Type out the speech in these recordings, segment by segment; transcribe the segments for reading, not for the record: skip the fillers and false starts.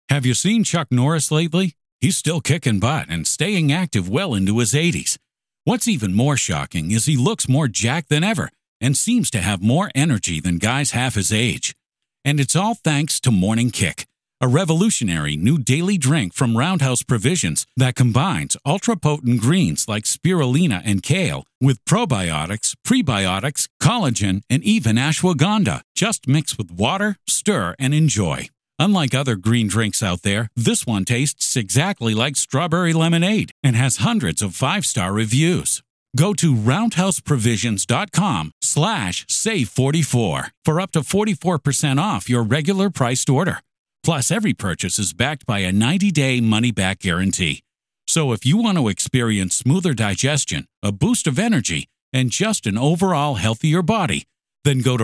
Have you seen Chuck Norris lately? He's still kicking butt and staying active well into his 80s. What's even more shocking is he looks more jacked than ever and seems to have more energy than guys half his age. And it's all thanks to Morning Kick, a revolutionary new daily drink from Roundhouse Provisions that combines ultra-potent greens like spirulina and kale with probiotics, prebiotics, collagen, and even ashwagandha. Just mix with water, stir, and enjoy. Unlike other green drinks out there, this one tastes exactly like strawberry lemonade and has hundreds of 5-star reviews. Go to roundhouseprovisions.com/save44 for up to 44% off your regular priced order. Plus, every purchase is backed by a 90-day money-back guarantee. So if you want to experience smoother digestion, a boost of energy, and just an overall healthier body, then go to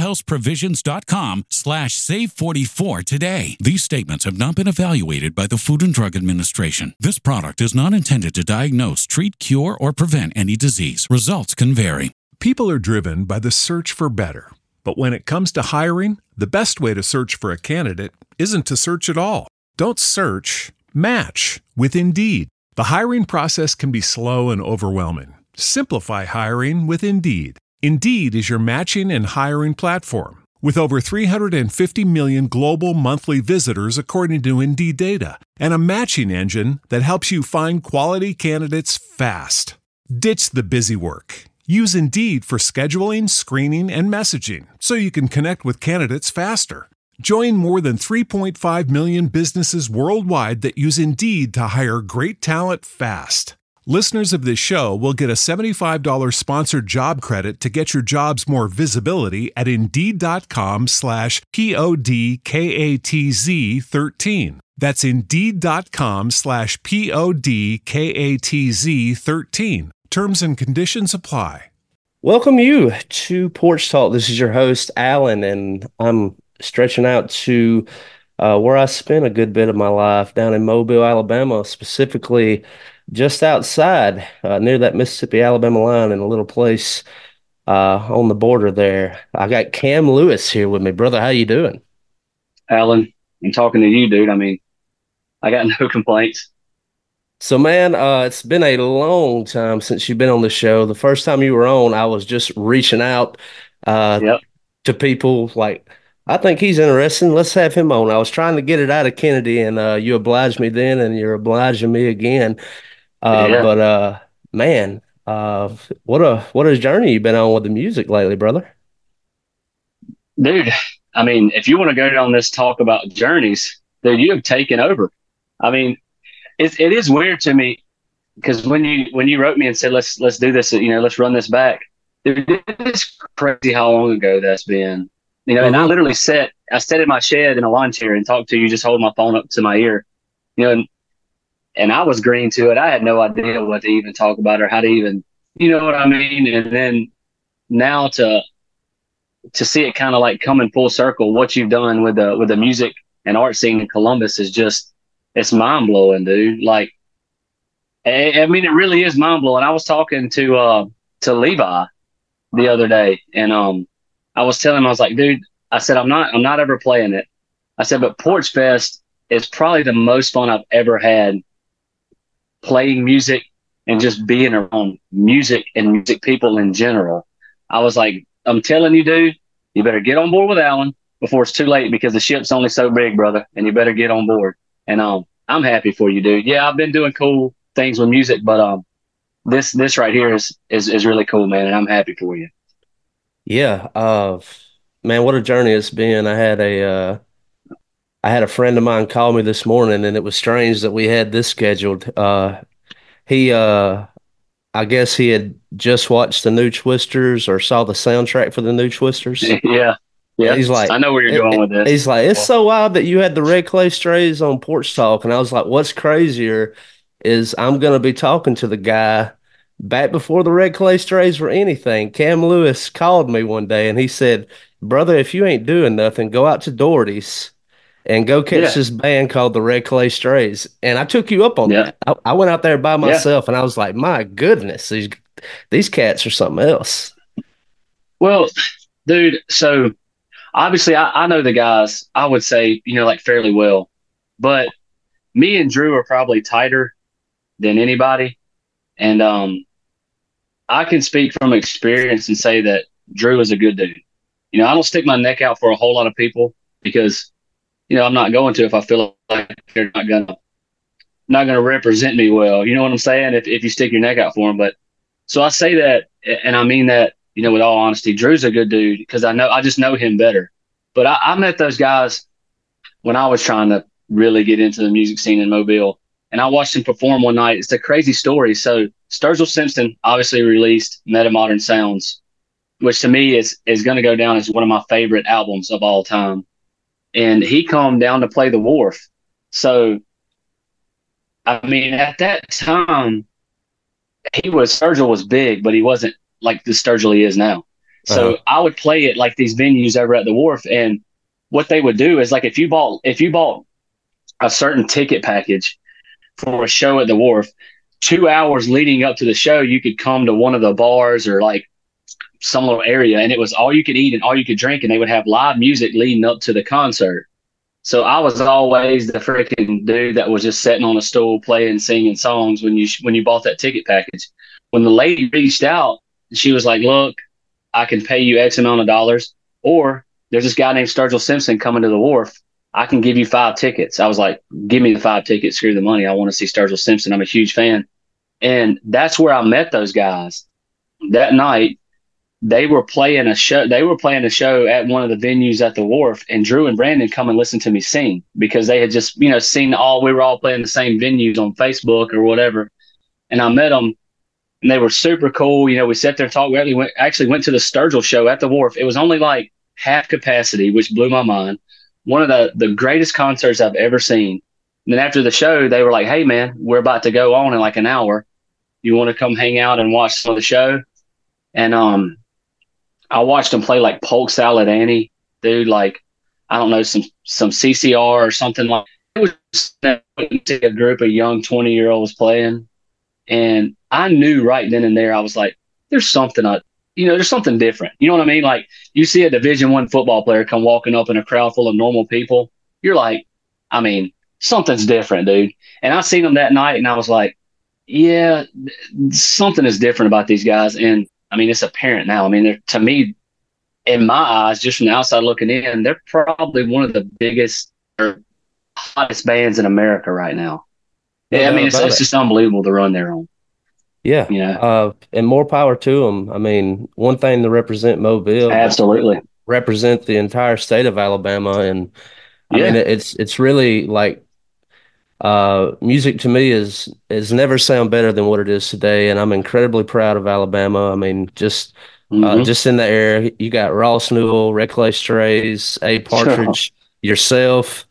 roundhouseprovisions.com/save44 today. These statements have not been evaluated by the Food and Drug Administration. This product is not intended to diagnose, treat, cure, or prevent any disease. Results can vary. People are driven by the search for better. But when it comes to hiring, the best way to search for a candidate isn't to search at all. Don't search, match with Indeed. The hiring process can be slow and overwhelming. Simplify hiring with Indeed. Indeed is your matching and hiring platform. With over 350 million global monthly visitors according to Indeed data, and a matching engine that helps you find quality candidates fast. Ditch the busy work. Use Indeed for scheduling, screening, and messaging so you can connect with candidates faster. Join more than 3.5 million businesses worldwide that use Indeed to hire great talent fast. Listeners of this show will get a $75 sponsored job credit to get your jobs more visibility at Indeed.com/PODKATZ13. That's Indeed.com/PODKATZ13. Terms and conditions apply. Welcome you to Porch Talk. This is your host, Alan, and I'm stretching out to where I spent a good bit of my life down in Mobile, Alabama, specifically just outside near that Mississippi-Alabama line in a little place on the border there. I got Cam Lewis here with me. Brother, how you doing? Alan, I'm talking to you, dude. I mean, I got no complaints. So, man, it's been a long time since you've been on the show. The first time you were on, I was just reaching out to people like, I think he's interesting. Let's have him on. I was trying to get it out of Kennedy, and you obliged me then, and you're obliging me again. But man, what a journey you've been on with the music lately, brother. Dude, I mean, if you want to go down this talk about journeys, dude, you have taken over. I mean, it is weird to me because when you wrote me and said let's do this, let's run this back. Dude, it's crazy how long ago that's been. And I literally sat in my shed in a lawn chair and talked to you, just holding my phone up to my ear, and I was green to it. I had no idea what to even talk about or how to even, you know what I mean? And then now to see it kind of like coming full circle, what you've done with the music and art scene in Columbus is just, it's mind blowing, dude. Like, I mean, it really is mind blowing. I was talking to Levi the other day, and I was telling him, I was like, dude, I said, I'm not ever playing it. I said, but Porch Fest is probably the most fun I've ever had playing music and just being around music and music people in general. I was like, I'm telling you, dude, you better get on board with Alan before it's too late, because the ship's only so big, brother, and you better get on board. And I'm happy for you, dude. Yeah, I've been doing cool things with music, but this right here is really cool, man, and I'm happy for you. Yeah, man, what a journey it's been. I had a friend of mine call me this morning, and it was strange that we had this scheduled. I guess he had just watched the new Twisters or saw the soundtrack for the new Twisters. Yeah. He's like, I know where you're going with this. He's like, it's so wild that you had the Red Clay Strays on Porch Talk. And I was like, what's crazier is I'm going to be talking to the guy back before the Red Clay Strays were anything. Cam Lewis called me one day and he said, brother, if you ain't doing nothing, go out to Doherty's and go catch this band called the Red Clay Strays. And I took you up on that. I went out there by myself and I was like, my goodness, these cats are something else. Well, dude, so obviously I know the guys, I would say, like fairly well. But me and Drew are probably tighter than anybody. And I can speak from experience and say that Drew is a good dude. You know, I don't stick my neck out for a whole lot of people because, you know, I'm not going to if I feel like they're not gonna represent me well. You know what I'm saying? If you stick your neck out for them. But so I say that, and I mean that, you know, with all honesty. Drew's a good dude because I just know him better. But I met those guys when I was trying to really get into the music scene in Mobile, and I watched him perform one night. It's a crazy story. So Sturgill Simpson obviously released Meta Modern Sounds, which to me is going to go down as one of my favorite albums of all time. And he come down to play the Wharf. So, I mean, at that time, Sturgill was big, but he wasn't like the Sturgill he is now. So I would play it like these venues over at the Wharf, and what they would do is like if you bought a certain ticket package for a show at the Wharf, 2 hours leading up to the show, you could come to one of the bars or like some little area, and it was all you could eat and all you could drink, and they would have live music leading up to the concert. So I was always the freaking dude that was just sitting on a stool playing, singing songs when you bought that ticket package. When the lady reached out, she was like, "Look, I can pay you X amount of dollars, or there's this guy named Sturgill Simpson coming to the Wharf. I can give you 5 tickets." I was like, "Give me the 5 tickets. Screw the money. I want to see Sturgill Simpson. I'm a huge fan." And that's where I met those guys. That night, they were playing a show. They were playing a show at one of the venues at the Wharf, and Drew and Brandon come and listen to me sing because they had just, you know, we were all playing the same venues on Facebook or whatever. And I met them, and they were super cool. You know, we sat there and talked. We actually went to the Sturgill show at the Wharf. It was only like half capacity, which blew my mind. One of the greatest concerts I've ever seen. And then after the show, they were like, "Hey, man, we're about to go on in like an hour. You want to come hang out and watch some of the show?" And I watched them play like Polk Salad Annie, dude. Like, I don't know, some CCR or something like. It was a group of young 20-year-olds playing, and I knew right then and there. I was like, "There's something there's something different." You know what I mean? Like, you see a Division I football player come walking up in a crowd full of normal people. You're like, I mean, something's different, dude. And I seen them that night, and I was like, yeah, something is different about these guys. And I mean, it's apparent now. I mean, to me, in my eyes, just from the outside looking in, they're probably one of the biggest or hottest bands in America right now. Yeah, I mean, it's just unbelievable the run they're on. Yeah. You know? And more power to them. I mean, one thing to represent Mobile. Absolutely. Represent the entire state of Alabama. And I mean, it's really like music to me is never sound better than what it is today. And I'm incredibly proud of Alabama. I mean, just in the air, you got Ross Newell, Red Clay Strays, A Partridge, yourself,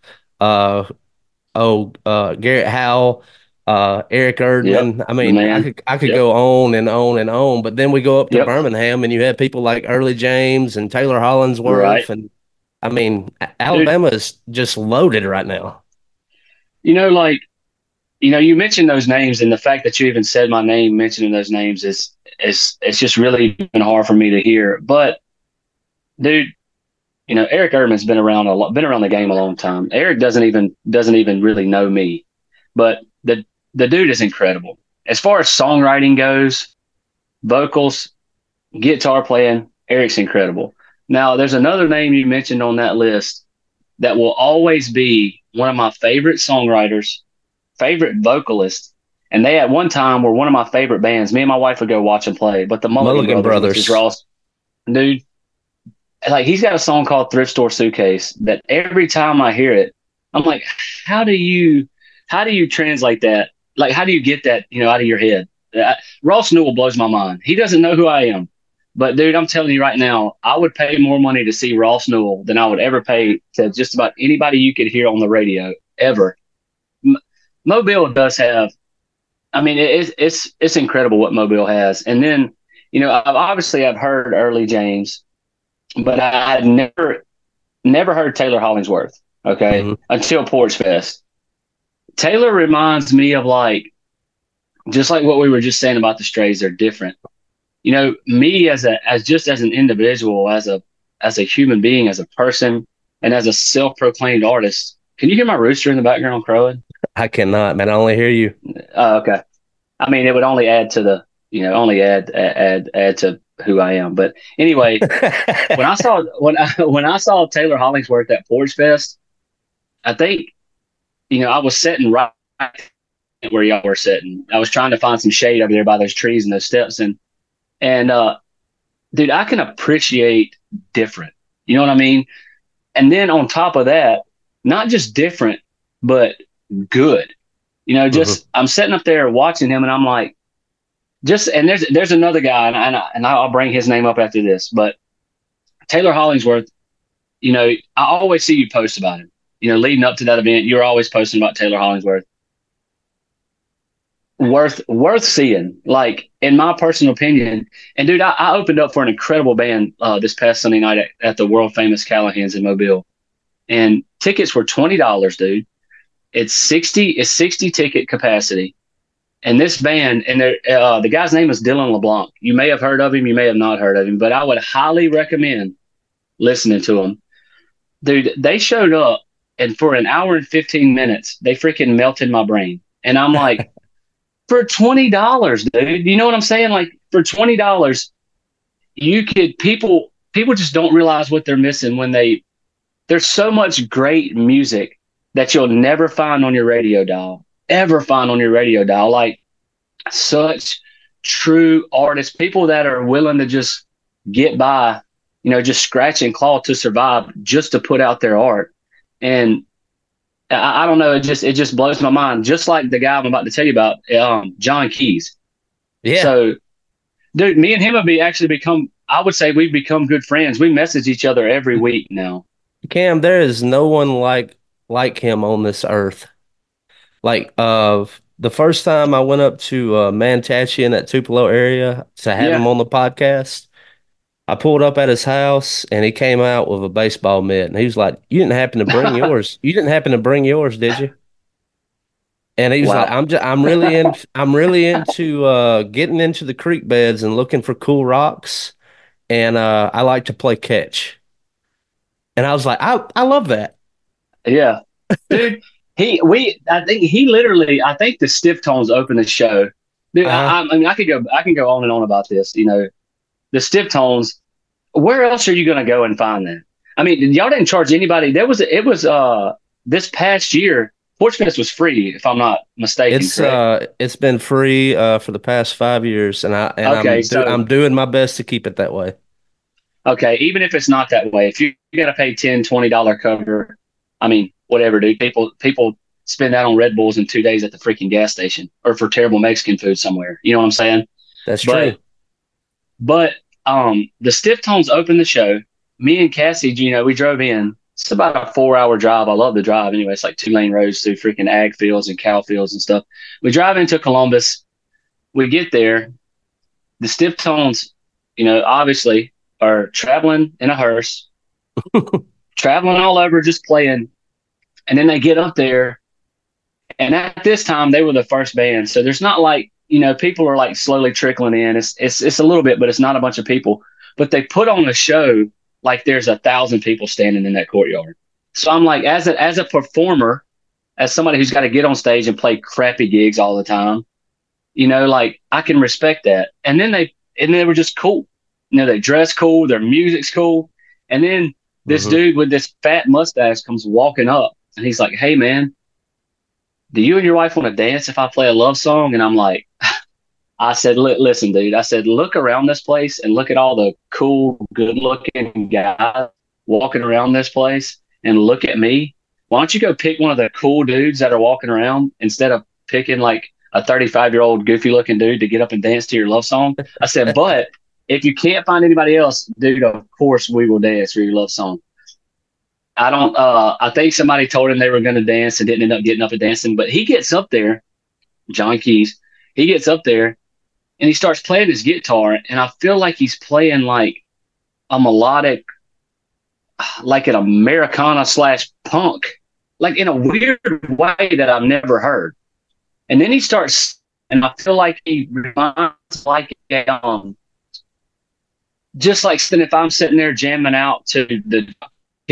Garrett Howell, Eric Erdman. Yep. I mean, I could go on and on and on, but then we go up to Birmingham and you have people like Early James and Taylor Hollingsworth. Right. And I mean, Alabama is just loaded right now. You know, like, you mentioned those names, and the fact that you even said my name mentioning those names is it's just really been hard for me to hear. But dude, Eric Erdman's been around the game a long time. Eric doesn't even really know me, but the dude is incredible. As far as songwriting goes, vocals, guitar playing, Eric's incredible. Now, there's another name you mentioned on that list that will always be one of my favorite songwriters, favorite vocalists, and they at one time were one of my favorite bands. Me and my wife would go watch them play, but the Mulligan Brothers. Which is Ross, dude, like, he's got a song called Thrift Store Suitcase that every time I hear it, I'm like, how do you translate that? Like, how do you get that, out of your head? Ross Newell blows my mind. He doesn't know who I am. But, dude, I'm telling you right now, I would pay more money to see Ross Newell than I would ever pay to just about anybody you could hear on the radio, ever. Mobile does have – I mean, it's incredible what Mobile has. And then, I've heard Early James, but I had never heard Taylor Hollingsworth, okay, until Porch Fest. Taylor reminds me of, like, just like what we were just saying about the Strays, they're different. Me as an individual, as a human being, as a person, and as a self-proclaimed artist, Can you hear my rooster in the background crowing? I cannot, man. I only hear you. Oh, okay. I mean, it would only add to the, only add to who I am. But anyway, when I saw Taylor Hollingsworth at Forge Fest, I think, I was sitting right where y'all were sitting. I was trying to find some shade over there by those trees and those steps, and dude, I can appreciate different. You know what I mean? And then on top of that, not just different, but good. I'm sitting up there watching him, and I'm like, and there's another guy, and I'll bring his name up after this, but Taylor Hollingsworth. I always see you post about him. Leading up to that event, you're always posting about Taylor Hollingsworth. Worth seeing, like, in my personal opinion. And dude, I opened up for an incredible band this past Sunday night at the world famous Callahan's in Mobile, and tickets were $20, dude. It's 60 ticket capacity, and this band, and the guy's name is Dylan LeBlanc. You may have heard of him, you may have not heard of him, but I would highly recommend listening to him, dude. They showed up, and for an hour and 15 minutes, they freaking melted my brain, and I'm like. For $20, dude. You know what I'm saying? Like, for $20, people just don't realize what they're missing there's so much great music that you'll never find on your radio dial, ever find on your radio dial. Like, such true artists, people that are willing to just get by, just scratch and claw to survive, just to put out their art. And I don't know. It just blows my mind. Just like the guy I'm about to tell you about, John Keys. Yeah. So, dude, me and him have I would say we've become good friends. We message each other every week now. Cam, there is no one like him on this earth. Like, the first time I went up to Mantachi in that Tupelo area to have him on the podcast, I pulled up at his house, and he came out with a baseball mitt, and he was like, "You didn't happen to bring yours? You didn't happen to bring yours, did you?" And he was like, I'm really into getting into the creek beds and looking for cool rocks, and I like to play catch." And I was like, I love that. Yeah, dude. I think the Stiff Tones opened the show. Dude, I mean, I can go on and on about this. The Stiff Tones. Where else are you going to go and find that? I mean, y'all didn't charge anybody. It was this past year, Forge Fest was free, if I'm not mistaken. It's been free for the past 5 years, and I'm doing my best to keep it that way. Okay, even if it's not that way, if you got to pay $10-$20 cover, I mean, whatever, dude. People spend that on Red Bulls in 2 days at the freaking gas station, or for terrible Mexican food somewhere. You know what I'm saying? That's true. But the Stiff Tones opened the show. Me and Cassie, we drove in. It's about a 4-hour drive. I love the drive anyway. It's like 2-lane roads through freaking ag fields and cow fields and stuff. We drive into Columbus. We get there. The Stiff Tones, obviously are traveling in a hearse, traveling all over, just playing. And then they get up there. And at this time, they were the first band. So there's not like, people are like slowly trickling in. It's a little bit, but it's not a bunch of people. But they put on a show like there's 1,000 people standing in that courtyard. So I'm like, as a performer, as somebody who's got to get on stage and play crappy gigs all the time, like, I can respect that. And then they were just cool. They dress cool, their music's cool. And then this dude with this fat mustache comes walking up, and he's like, "Hey man, do you and your wife want to dance if I play a love song?" And I'm like, I said, "Listen, dude," I said, "look around this place and look at all the cool, good-looking guys walking around this place, and look at me. Why don't you go pick one of the cool dudes that are walking around instead of picking like a 35-year-old goofy-looking dude to get up and dance to your love song?" I said, "But if you can't find anybody else, dude, of course we will dance for your love song." I think somebody told him they were going to dance and didn't end up getting up and dancing, but he gets up there, John Keys, he gets up there and he starts playing his guitar, and I feel like he's playing like a melodic, like an Americana / punk, like in a weird way that I've never heard. And then he starts, and I feel like he reminds like just like if I'm sitting there jamming out to the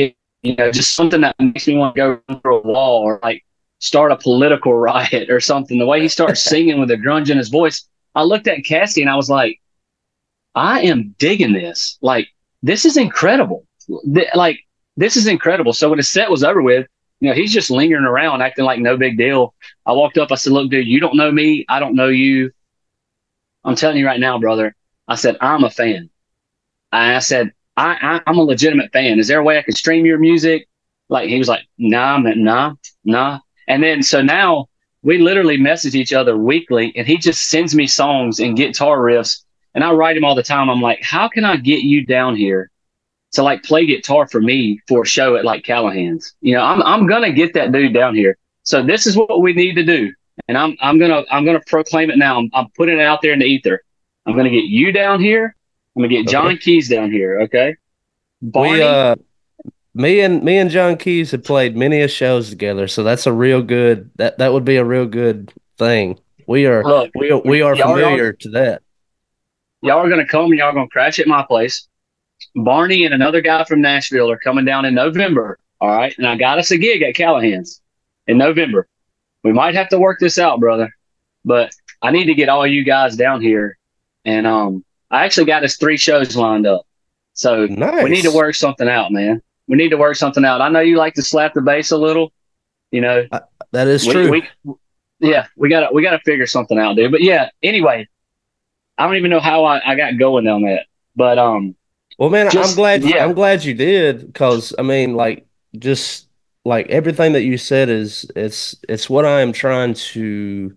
just something that makes me want to go run through a wall or like start a political riot or something. The way he starts singing with a grunge in his voice, I looked at Cassie and I was like, I am digging this. Like, this is incredible. Like, this is incredible. So when the set was over with, he's just lingering around, acting like no big deal. I walked up. I said, look, dude, you don't know me. I don't know you. I'm telling you right now, brother. I said, I'm a fan. I said, I'm a legitimate fan. Is there a way I could stream your music? Like, he was like, nah, man, nah. And then, so now we literally message each other weekly, and he just sends me songs and guitar riffs. And I write him all the time. I'm like, how can I get you down here to like play guitar for me for a show at like Callahan's? I'm going to get that dude down here. So this is what we need to do. And I'm going to proclaim it now. I'm putting it out there in the ether. I'm going to get you down here. I'm going to get John Keys down here. Okay. Barney. Me and John Keys have played many a shows together. So that's a real good, that would be a real good thing. We are familiar to that. Y'all are going to come and y'all are going to crash at my place. Barney and another guy from Nashville are coming down in November. All right. And I got us a gig at Callahan's in November. We might have to work this out, brother, but I need to get all you guys down here. And I actually got us 3 shows lined up. So nice. We need to work something out, man. We need to work something out. I know you like to slap the bass a little, That is true. We got to figure something out, dude. But yeah, anyway, I don't even know how I got going on that. But well, man, I'm glad you did, because I mean, like, just like everything that you said it's what I am trying to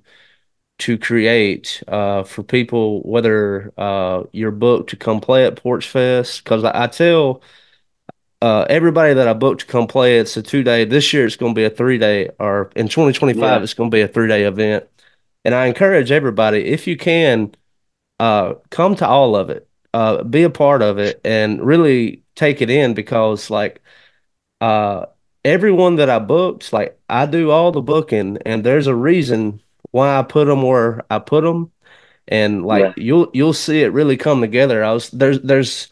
create for people, whether you're booked to come play at Porch Fest, because I tell everybody that I booked to come play, it's a 2-day. This year it's going to be a 3-day, or in 2025 it's going to be a 3-day event. And I encourage everybody, if you can, come to all of it, be a part of it, and really take it in, because like everyone that I booked, like, I do all the booking, and there's a reason why I put them where I put them, and like you'll see it really come together. There's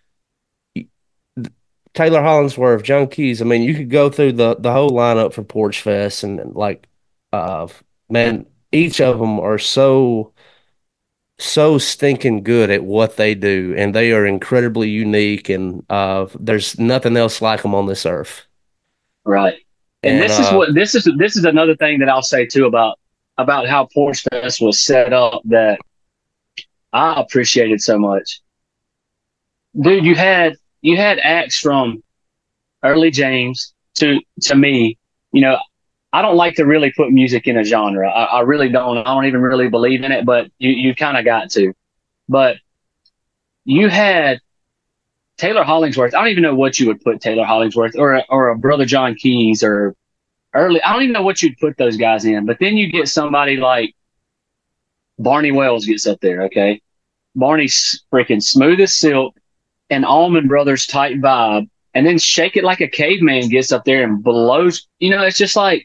Taylor Hollingsworth, John Keys. I mean, you could go through the whole lineup for Porch Fest, and like, man, each of them are so stinking good at what they do, and they are incredibly unique, and there's nothing else like them on this earth. Right. And this is another thing that I'll say too about how Porch Fest was set up that I appreciated so much. Dude, you had acts from Early James to me. I don't like to really put music in a genre. I really don't. I don't even really believe in it, but you kind of got to. But you had Taylor Hollingsworth. I don't even know what you would put Taylor Hollingsworth or a Brother John Keys or Early. I don't even know what you'd put those guys in. But then you get somebody like Barney Wells gets up there, okay? Barney's freaking smooth as silk and Allman Brothers type vibe. And then Shake It Like a Caveman gets up there and blows. It's just like,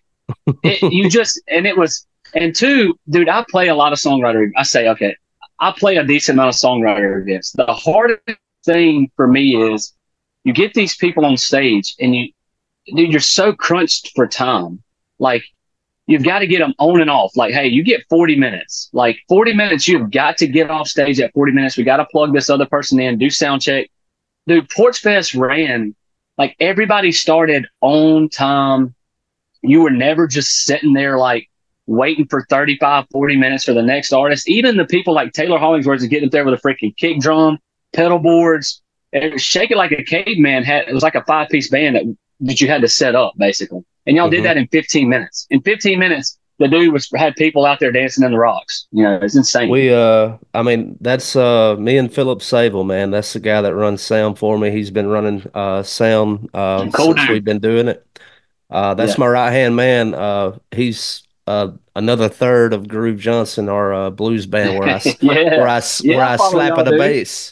dude, I play a lot of songwriter. I say, okay, I play a decent amount of songwriter events. The hardest thing for me is you get these people on stage and you're so crunched for time. Like, you've got to get them on and off. Like, hey, you get 40 minutes. Like, 40 minutes, you've got to get off stage at 40 minutes. We got to plug this other person in, do sound check. Dude, Porch Fest ran, like, everybody started on time. You were never just sitting there, like, waiting for 35, 40 minutes for the next artist. Even the people like Taylor Hollingsworth is getting up there with a freaking kick drum, pedal boards. Shake It Like a Caveman it was like a 5-piece band that you had to set up, basically. And y'all did that in 15 minutes. In 15 minutes, the dude had people out there dancing in the rocks. It's insane. I mean, that's me and Philip Sable, man. That's the guy that runs sound for me. He's been running sound since we've been doing it. That's my right-hand man. He's another third of Groove Johnson, our blues band, where I slap at the bass.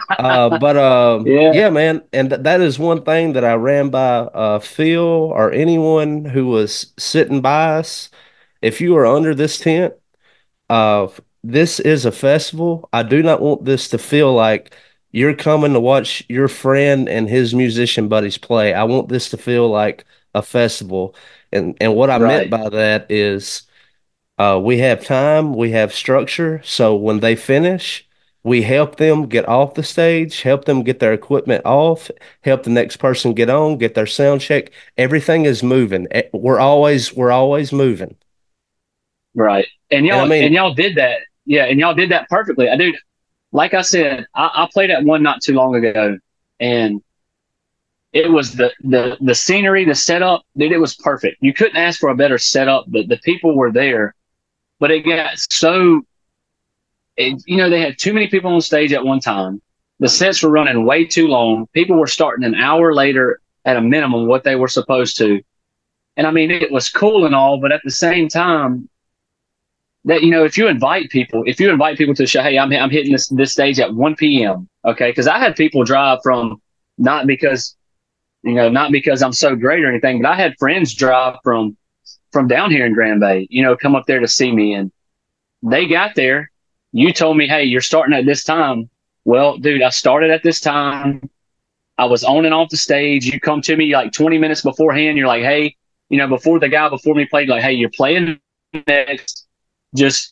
Yeah, man. And that is one thing that I ran by Phil or anyone who was sitting by us. If you are under this tent, this is a festival. I do not want this to feel like you're coming to watch your friend and his musician buddies play. I want this to feel like a festival. And what I meant Right. by that is we have time, we have structure. So when they finish, we help them get off the stage, help them get their equipment off, help the next person get on, get their sound check. Everything is moving. We're always moving. Right. And And I mean, y'all did that. Yeah, and y'all did that perfectly. I do. Like I said, I played at one not too long ago, and it was the scenery, the setup, dude, it was perfect. You couldn't ask for a better setup. The people were there, but it got so they had too many people on stage at one time. The sets were running way too long. People were starting an hour later at a minimum what they were supposed to. And I mean, it was cool and all, but at the same time, that if you invite people to the show, hey, I'm hitting this stage at 1 p.m. Okay, because I had people drive from not because not because I'm so great or anything, but I had friends drive from down here in Grand Bay, come up there to see me, and they got there. You told me, hey, you're starting at this time. Well, dude, I started at this time. I was on and off the stage. You come to me like 20 minutes beforehand. You're like, hey, before the guy before me played, like, hey, you're playing next. Just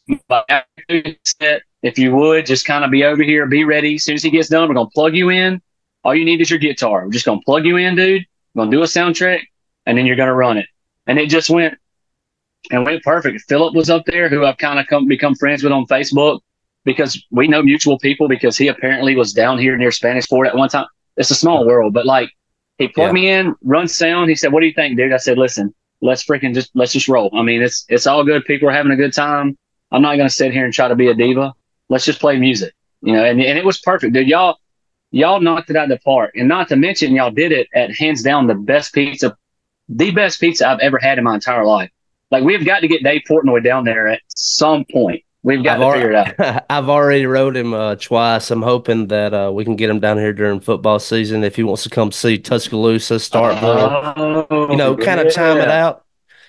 if you would, just kind of be over here, be ready. As soon as he gets done, we're going to plug you in. All you need is your guitar. We're just going to plug you in, dude. We're going to do a sound check, and then you're going to run it. And it just went perfect. Philip was up there, who I've kind of become friends with on Facebook because we know mutual people because he apparently was down here near Spanish Fort at one time. It's a small world, but like he plugged me in, run sound. He said, what do you think, dude? I said, listen, let's just roll. I mean, it's all good. People are having a good time. I'm not going to sit here and try to be a diva. Let's just play music, and it was perfect, dude. Y'all knocked it out of the park. And not to mention, y'all did it at hands down the best pizza I've ever had in my entire life. Like, we've got to get Dave Portnoy down there at some point. We've got to figure it out. I've already wrote him twice. I'm hoping that we can get him down here during football season if he wants to come see Tuscaloosa, Starkville, kind of time it out.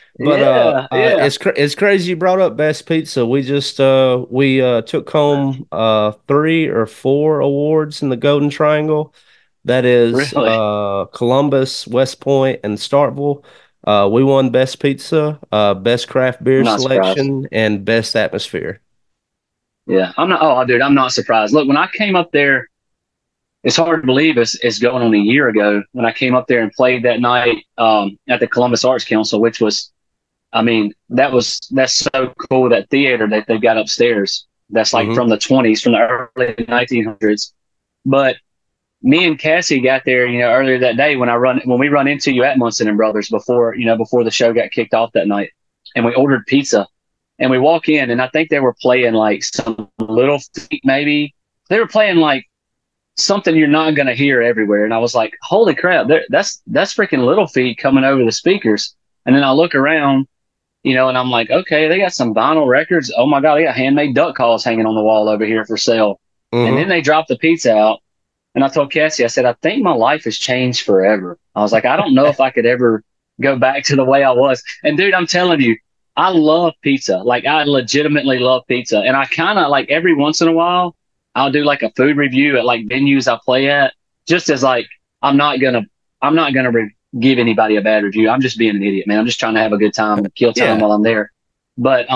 But it's crazy you brought up best pizza. We just we took home 3 or 4 awards in the Golden Triangle. That is Really? Columbus, West Point, and Starkville. We won best pizza, best craft beer I'm not surprised. selection, and best atmosphere. Yeah, I'm not. Oh, dude, I'm not surprised. Look, when I came up there, it's hard to believe it's going on a year ago when I came up there and played that night at the Columbus Arts Council, which was, I mean, that's so cool. That theater that they've got upstairs, that's like from the 20s, from the early 1900s. But me and Cassie got there, earlier that day when we run into you at Munson and Brothers before the show got kicked off that night, and we ordered pizza. And we walk in, and I think they were playing like some Little Feat, maybe. They were playing like something you're not going to hear everywhere. And I was like, holy crap, that's freaking Little Feat coming over the speakers. And then I look around, and I'm like, okay, they got some vinyl records. Oh my God, they got Handmade Duck Calls hanging on the wall over here for sale. And then they dropped the pizza out. And I told Cassie, I said, I think my life has changed forever. I was like, I don't know if I could ever go back to the way I was. And dude, I'm telling you, I love pizza. Like, I legitimately love pizza. And I kind of like every once in a while, I'll do like a food review at like venues I play at, just as like, I'm not gonna give anybody a bad review. I'm just being an idiot, man. I'm just trying to have a good time and kill time while I'm there. But,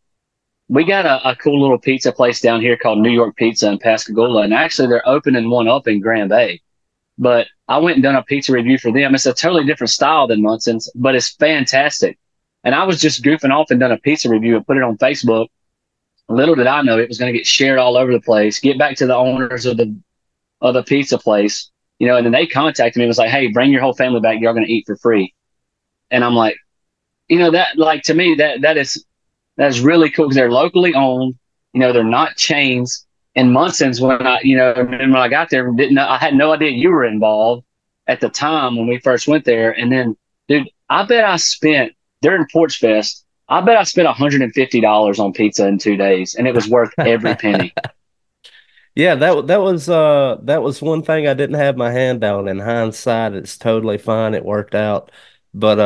we got a cool little pizza place down here called New York Pizza in Pascagoula. And actually they're opening one up in Grand Bay. But I went and done a pizza review for them. It's a totally different style than Munson's, but it's fantastic. And I was just goofing off and done a pizza review and put it on Facebook. Little did I know it was going to get shared all over the place, get back to the owners of the pizza place, and then they contacted me and was like, hey, bring your whole family back. You're going to eat for free. And I'm like, that, like, to me, that's really cool because they're locally owned. They're not chains. And Munson's, when I got there, I had no idea you were involved at the time when we first went there. And then, dude, I bet I spent during Porch Fest, I bet I spent $150 on pizza in 2 days, and it was worth every penny. Yeah, that was one thing I didn't have my hand on. In hindsight, it's totally fine. It worked out. But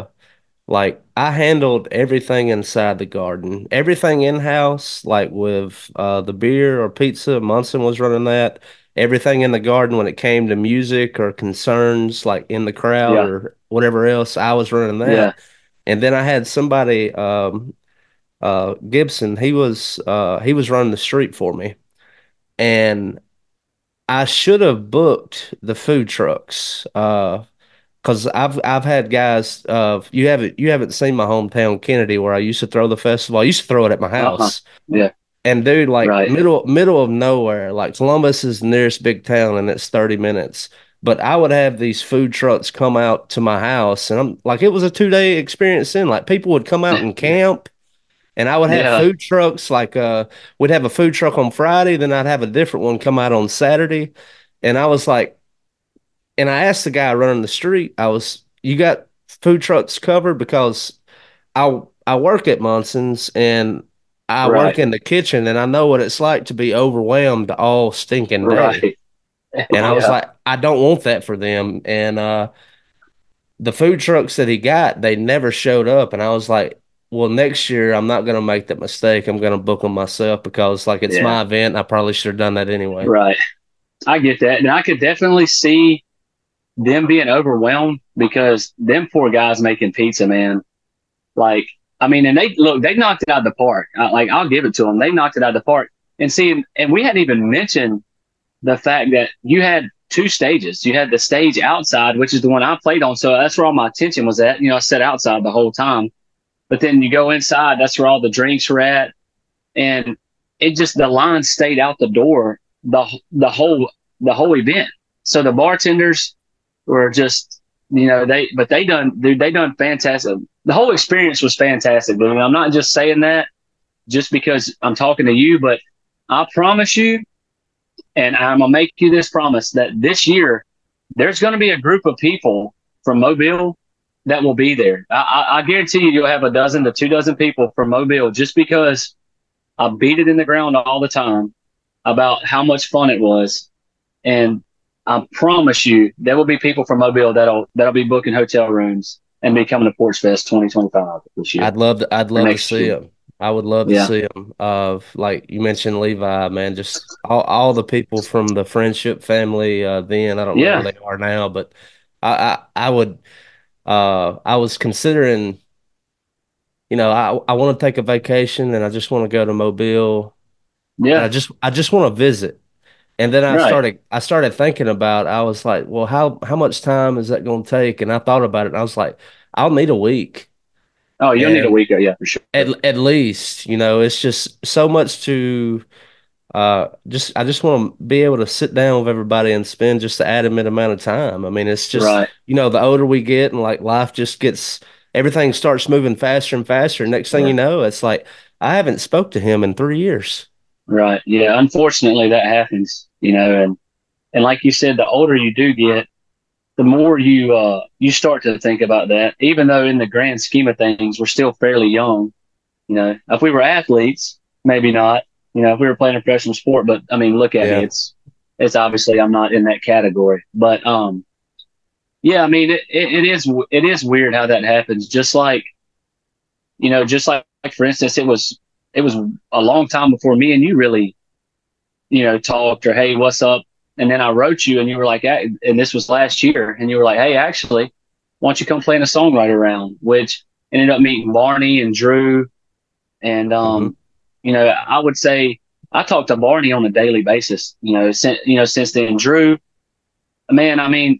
like I handled everything inside the garden, everything in house, like with the beer or pizza. Munson was running that. everything in the garden when it came to music or concerns like in the crowd Yeah. or whatever else. I was running Yeah. that. And then I had somebody, Gibson, he was running the street for me. And I should have booked the food trucks. Because I've had guys, you haven't seen my hometown Kennedy where I used to throw the festival. I used to throw it at my Uh-huh. house. Yeah. And dude, like Right. middle of nowhere, like Columbus is the nearest big town and it's 30 minutes. But I would have these food trucks come out to my house and I'm like it was a 2 day experience then. Like people would come out and camp and I would have Yeah. food trucks like we'd have a food truck on Friday, then I'd have a different one come out on Saturday. And I was like, and I asked the guy running the street, you got food trucks covered because I work at Munson's and I work Right. in the kitchen and I know what it's like to be overwhelmed all stinking day. Right. And I was Yeah. like, I don't want that for them. And the food trucks that he got, they never showed up. And I was like, well, next year I'm not going to make that mistake. I'm going to book them myself because like it's Yeah. my event. And I probably should have done that anyway. Right. I get that. And I could definitely see them being overwhelmed because them poor guys making pizza, man. Like, I mean, and they knocked it out of the park. Like, I'll give it to them. They knocked it out of the park. And see, and we hadn't even mentioned the fact that you had two stages. You had the stage outside, which is the one I played on. So that's where all my attention was at. I sat outside the whole time. But then you go inside, that's where all the drinks were at. And the line stayed out the door the whole event. So the bartenders were just, they done fantastic. The whole experience was fantastic. Dude. I'm not just saying that just because I'm talking to you, but I promise you, and I'm going to make you this promise that this year, there's going to be a group of people from Mobile that will be there. I guarantee you'll have a dozen to 2 dozen people from Mobile just because I beat it in the ground all the time about how much fun it was. And I promise you, there will be people from Mobile that'll be booking hotel rooms and be coming to Porch Fest 2025 this year. I'd love to see year. him. I would love to see him. Like you mentioned, Levi, man, just all the people from the Friendship family. Then I don't know where they are now, but I would. I was considering. I want to take a vacation and I just want to go to Mobile. And Yeah. I just want to visit. And then Right. I started thinking about. I was like, well, how much time is that going to take? And I thought about it. And I was like, I'll need a week. Oh, you'll need a And week. Yeah, for sure. at least, it's just so much to I just want to be able to sit down with everybody and spend just the adamant amount of time. I mean, it's just, Right. the older we get and like life just gets everything starts moving faster and faster. Next thing you Yeah. know, it's like I haven't spoke to him in 3 years. Right. Yeah. Unfortunately, that happens. And like you said, the older you do get, the more you start to think about that. Even though in the grand scheme of things, we're still fairly young. If we were athletes, maybe not. If we were playing a professional sport, but I mean, look at Yeah. me. It's obviously I'm not in that category. But yeah, I mean, it is weird how that happens. Just like for instance, it was a long time before me and you really talked or hey, what's up? And then I wrote you and you were like, and this was last year, and you were like, hey, actually, why don't you come play in a songwriter round? Which ended up meeting Barney and Drew. And, Mhm. I would say I talk to Barney on a daily basis, since then. Drew, man, I mean,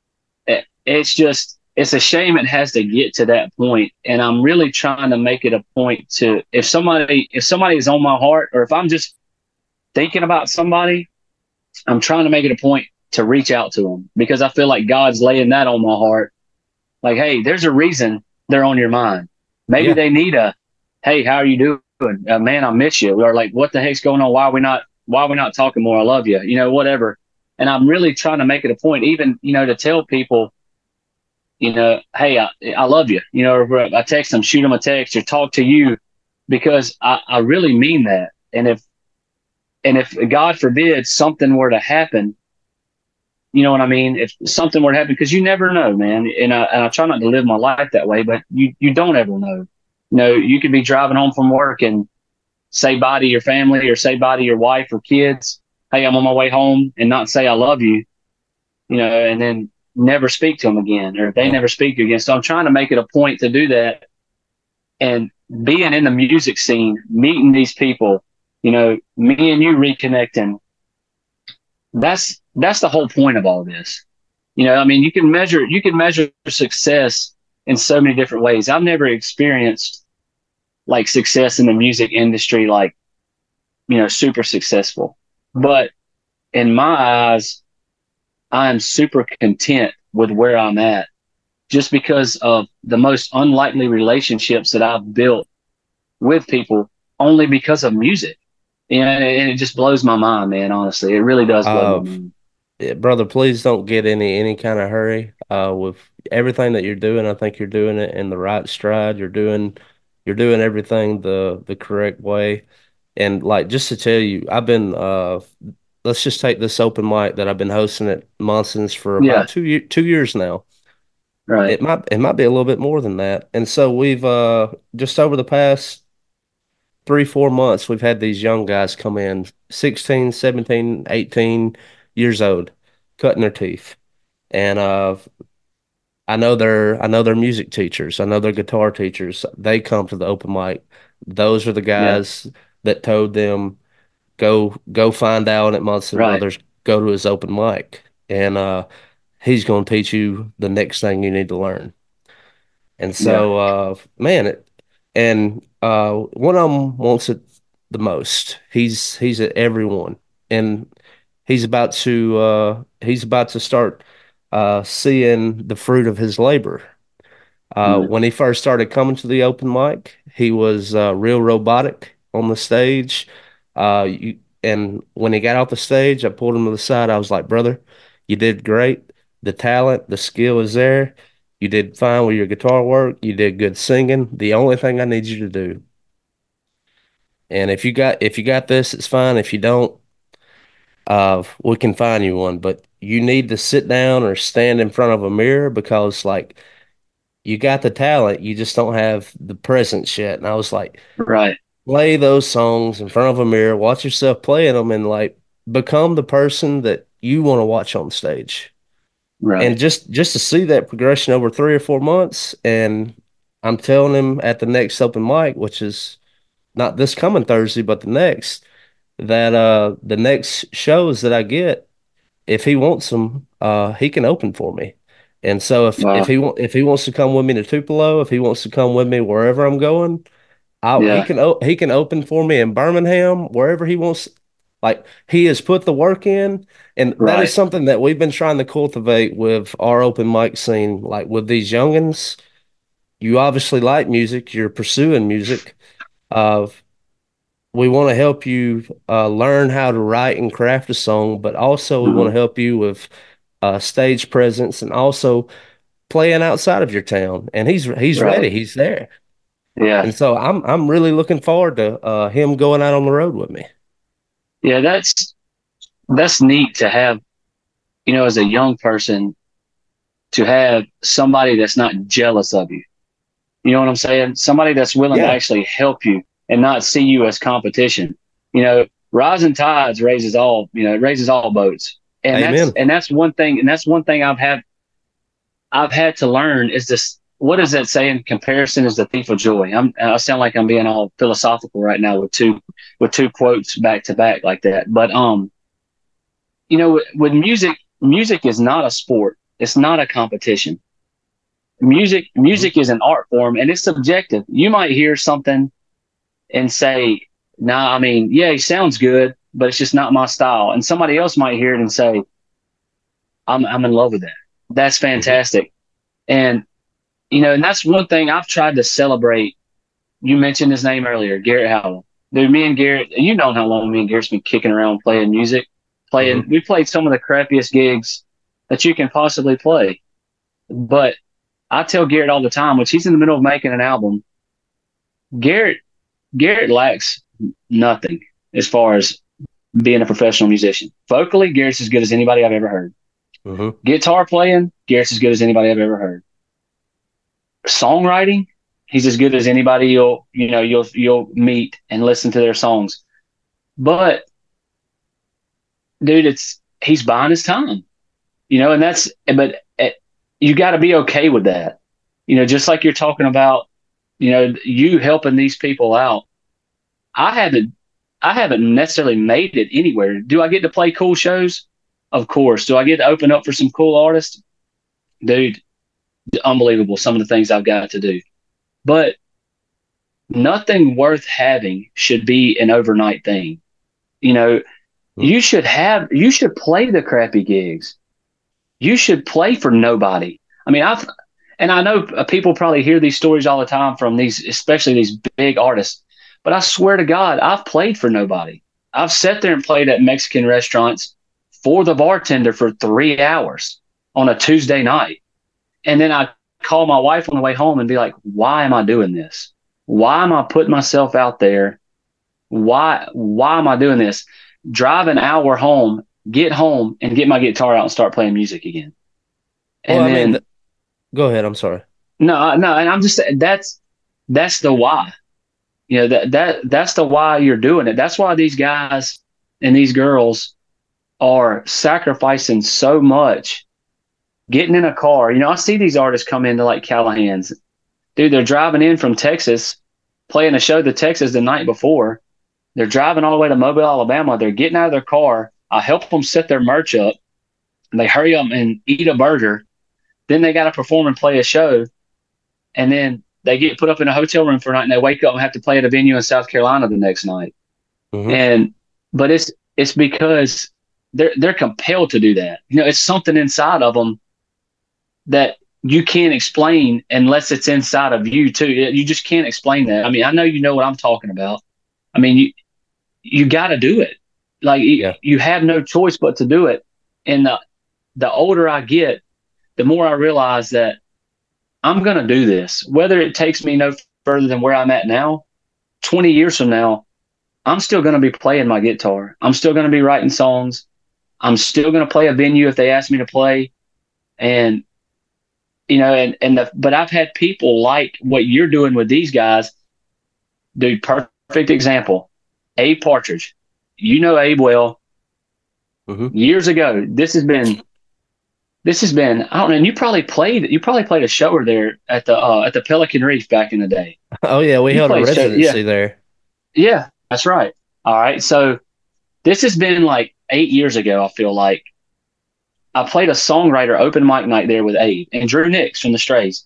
it's a shame it has to get to that point. And I'm really trying to make it a point to, if somebody is on my heart, or if I'm just thinking about somebody, I'm trying to make it a point to reach out to them because I feel like God's laying that on my heart. Like, hey, there's a reason they're on your mind. Maybe Yeah. they need hey, how are you doing? Man, I miss you. Or like, what the heck's going on? Why are we not talking more? I love you, whatever. And I'm really trying to make it a point, even, to tell people, hey, I love you, or I text them, shoot them a text or talk to you because I really mean that. And if God forbid something were to happen, you know what I mean? If something were to happen, because you never know, man. And I try not to live my life that way, but you don't ever know. You could be driving home from work and say bye to your family or say bye to your wife or kids. hey, I'm on my way home, and not say I love you, and then never speak to them again, or they Yeah. never speak to you again. So I'm trying to make it a point to do that. And being in the music scene, meeting these people, me and you reconnecting, that's the whole point of all this. I mean, you can measure success in so many different ways. I've never experienced like success in the music industry, like, super successful. But in my eyes, I am super content with where I'm at just because of the most unlikely relationships that I've built with people only because of music. And it just blows my mind, man. Honestly, it really does blow my Uh, mind. yeah, brother, please don't get any kind of hurry. With everything that you're doing, I think you're doing it in the right stride. You're doing everything the correct way. And like just to tell you, I've been let's just take this open mic that I've been hosting at Monson's for Yeah, about 2 years now. right. It might be a little bit more than that. And so we've just over the past 3, 4 months, we've had these young guys come in, 16, 17, 18 years old, cutting their teeth. And I know they're music teachers. I know they're guitar teachers. They come to the open mic. Those are the Yeah, guys that told them go find Alan at Munson right. Brothers, go to his open mic, and he's going to teach you the next thing you need to learn. And Yeah, so, man, one of them wants it the most. He's at everyone, and he's about to start seeing the fruit of his labor. right. When he first started coming to the open mic, he was real robotic on the stage. And when he got off the stage, I pulled him to the side. I was like, brother, you did great. The talent, the skill is there. You did fine with your guitar work. You did good singing. The only thing I need you to do, and if you got this, it's fine. If you don't, we can find you one. But you need to sit down or stand in front of a mirror because like you got the talent, you just don't have the presence yet. And I was like, Right, play those songs in front of a mirror, watch yourself playing them, and like become the person that you want to watch on stage. And right. just to see that progression over 3 or 4 months, and I'm telling him at the next open mic, which is not this coming Thursday, but the next, that the next shows that I get, if he wants them, he can open for me. And so Wow. if he wants to come with me to Tupelo, if he wants to come with me wherever I'm going, Yeah, he can open for me in Birmingham, wherever he wants. Like he has put the work in, and that is right. something that we've been trying to cultivate with our open mic scene. Like with these youngins, you obviously like music, you're pursuing music. Uh, we want to help you learn how to write and craft a song, but also we want Uh-huh. to help you with stage presence and also playing outside of your town. And he's Right. ready, he's there. Yeah. And so I'm really looking forward to him going out on the road with me. Yeah, that's neat to have, as a young person, to have somebody that's not jealous of you. You know what I'm saying? Somebody that's willing to Yeah, actually help you and not see you as competition. Rising tides raises all boats. And that's amen. and that's one thing, I've had to learn is this. What does that say? In comparison is the thief of joy. I sound like I'm being all philosophical right now with two quotes back to back like that. But with music is not a sport. It's not a competition. Mhm. Music is an art form and it's subjective. You might hear something and say, "Nah, I mean, yeah, he sounds good, but it's just not my style." And somebody else might hear it and say, "I'm in love with that. That's Mhm. fantastic." And and that's one thing I've tried to celebrate. You mentioned his name earlier, Garrett Howell. Dude, me and Garrett, you know how long me and Garrett's been kicking around playing music. Mhm. We played some of the crappiest gigs that you can possibly play. But I tell Garrett all the time, which he's in the middle of making an album, Garrett Garrett lacks nothing as far as being a professional musician. Vocally, Garrett's as good as anybody I've ever heard. Mhm. Guitar playing, Garrett's as good as anybody I've ever heard. Songwriting, he's as good as anybody you'll meet and listen to their songs. But dude, he's buying his time, and but you got to be okay with that. Just like you're talking about, you helping these people out. I haven't, I haven't necessarily made it anywhere. Do I get to play cool shows? Of course. Do I get to open up for some cool artists? Dude, unbelievable. Some of the things I've got to do, but nothing worth having should be an overnight thing. You know, you should play the crappy gigs. You should play for nobody. I mean, and I know people probably hear these stories all the time from especially these big artists, but I swear to God, I've played for nobody. I've sat there and played at Mexican restaurants for the bartender for 3 hours on a Tuesday night. And then I call my wife on the way home and be like, why am I doing this? Why am I putting myself out there? Why am I doing this? Drive an hour home, get home, and get my guitar out and start playing music again. And Well, I mean, go ahead. I'm sorry. no, and I'm just saying that's the why. That's the why you're doing it. That's why these guys and these girls are sacrificing so much, getting in a car. I see these artists come into like Callahan's. Dude, they're driving in from Texas, playing a show to Texas the night before. They're driving all the way to Mobile, Alabama. They're getting out of their car. I help them set their merch up. And they hurry up and eat a burger. Then they got to perform and play a show. And then they get put up in a hotel room for a night, and they wake up and have to play at a venue in South Carolina the next night. Mm-hmm. But it's because they're compelled to do that. It's something inside of them that you can't explain unless it's inside of you too. You just can't explain that. I mean, I know you know what I'm talking about. I mean, you got to do it. Like you have no choice but to do it. And the older I get, the more I realize that I'm going to do this, whether it takes me no further than where I'm at now. 20 years from now, I'm still going to be playing my guitar. I'm still going to be writing songs. I'm still going to play a venue if they ask me to play. And but I've had people like what you're doing with these guys. Dude, perfect example. Abe Partridge. Abe well. Mm-hmm. Years ago. This has been I don't know, and you probably played a show there at the Pelican Reef back in the day. Oh yeah, we held a residency there. Yeah, that's right. All right. So this has been like 8 years ago, I feel like. I played a songwriter open mic night there with Abe and Drew Nix from the Strays.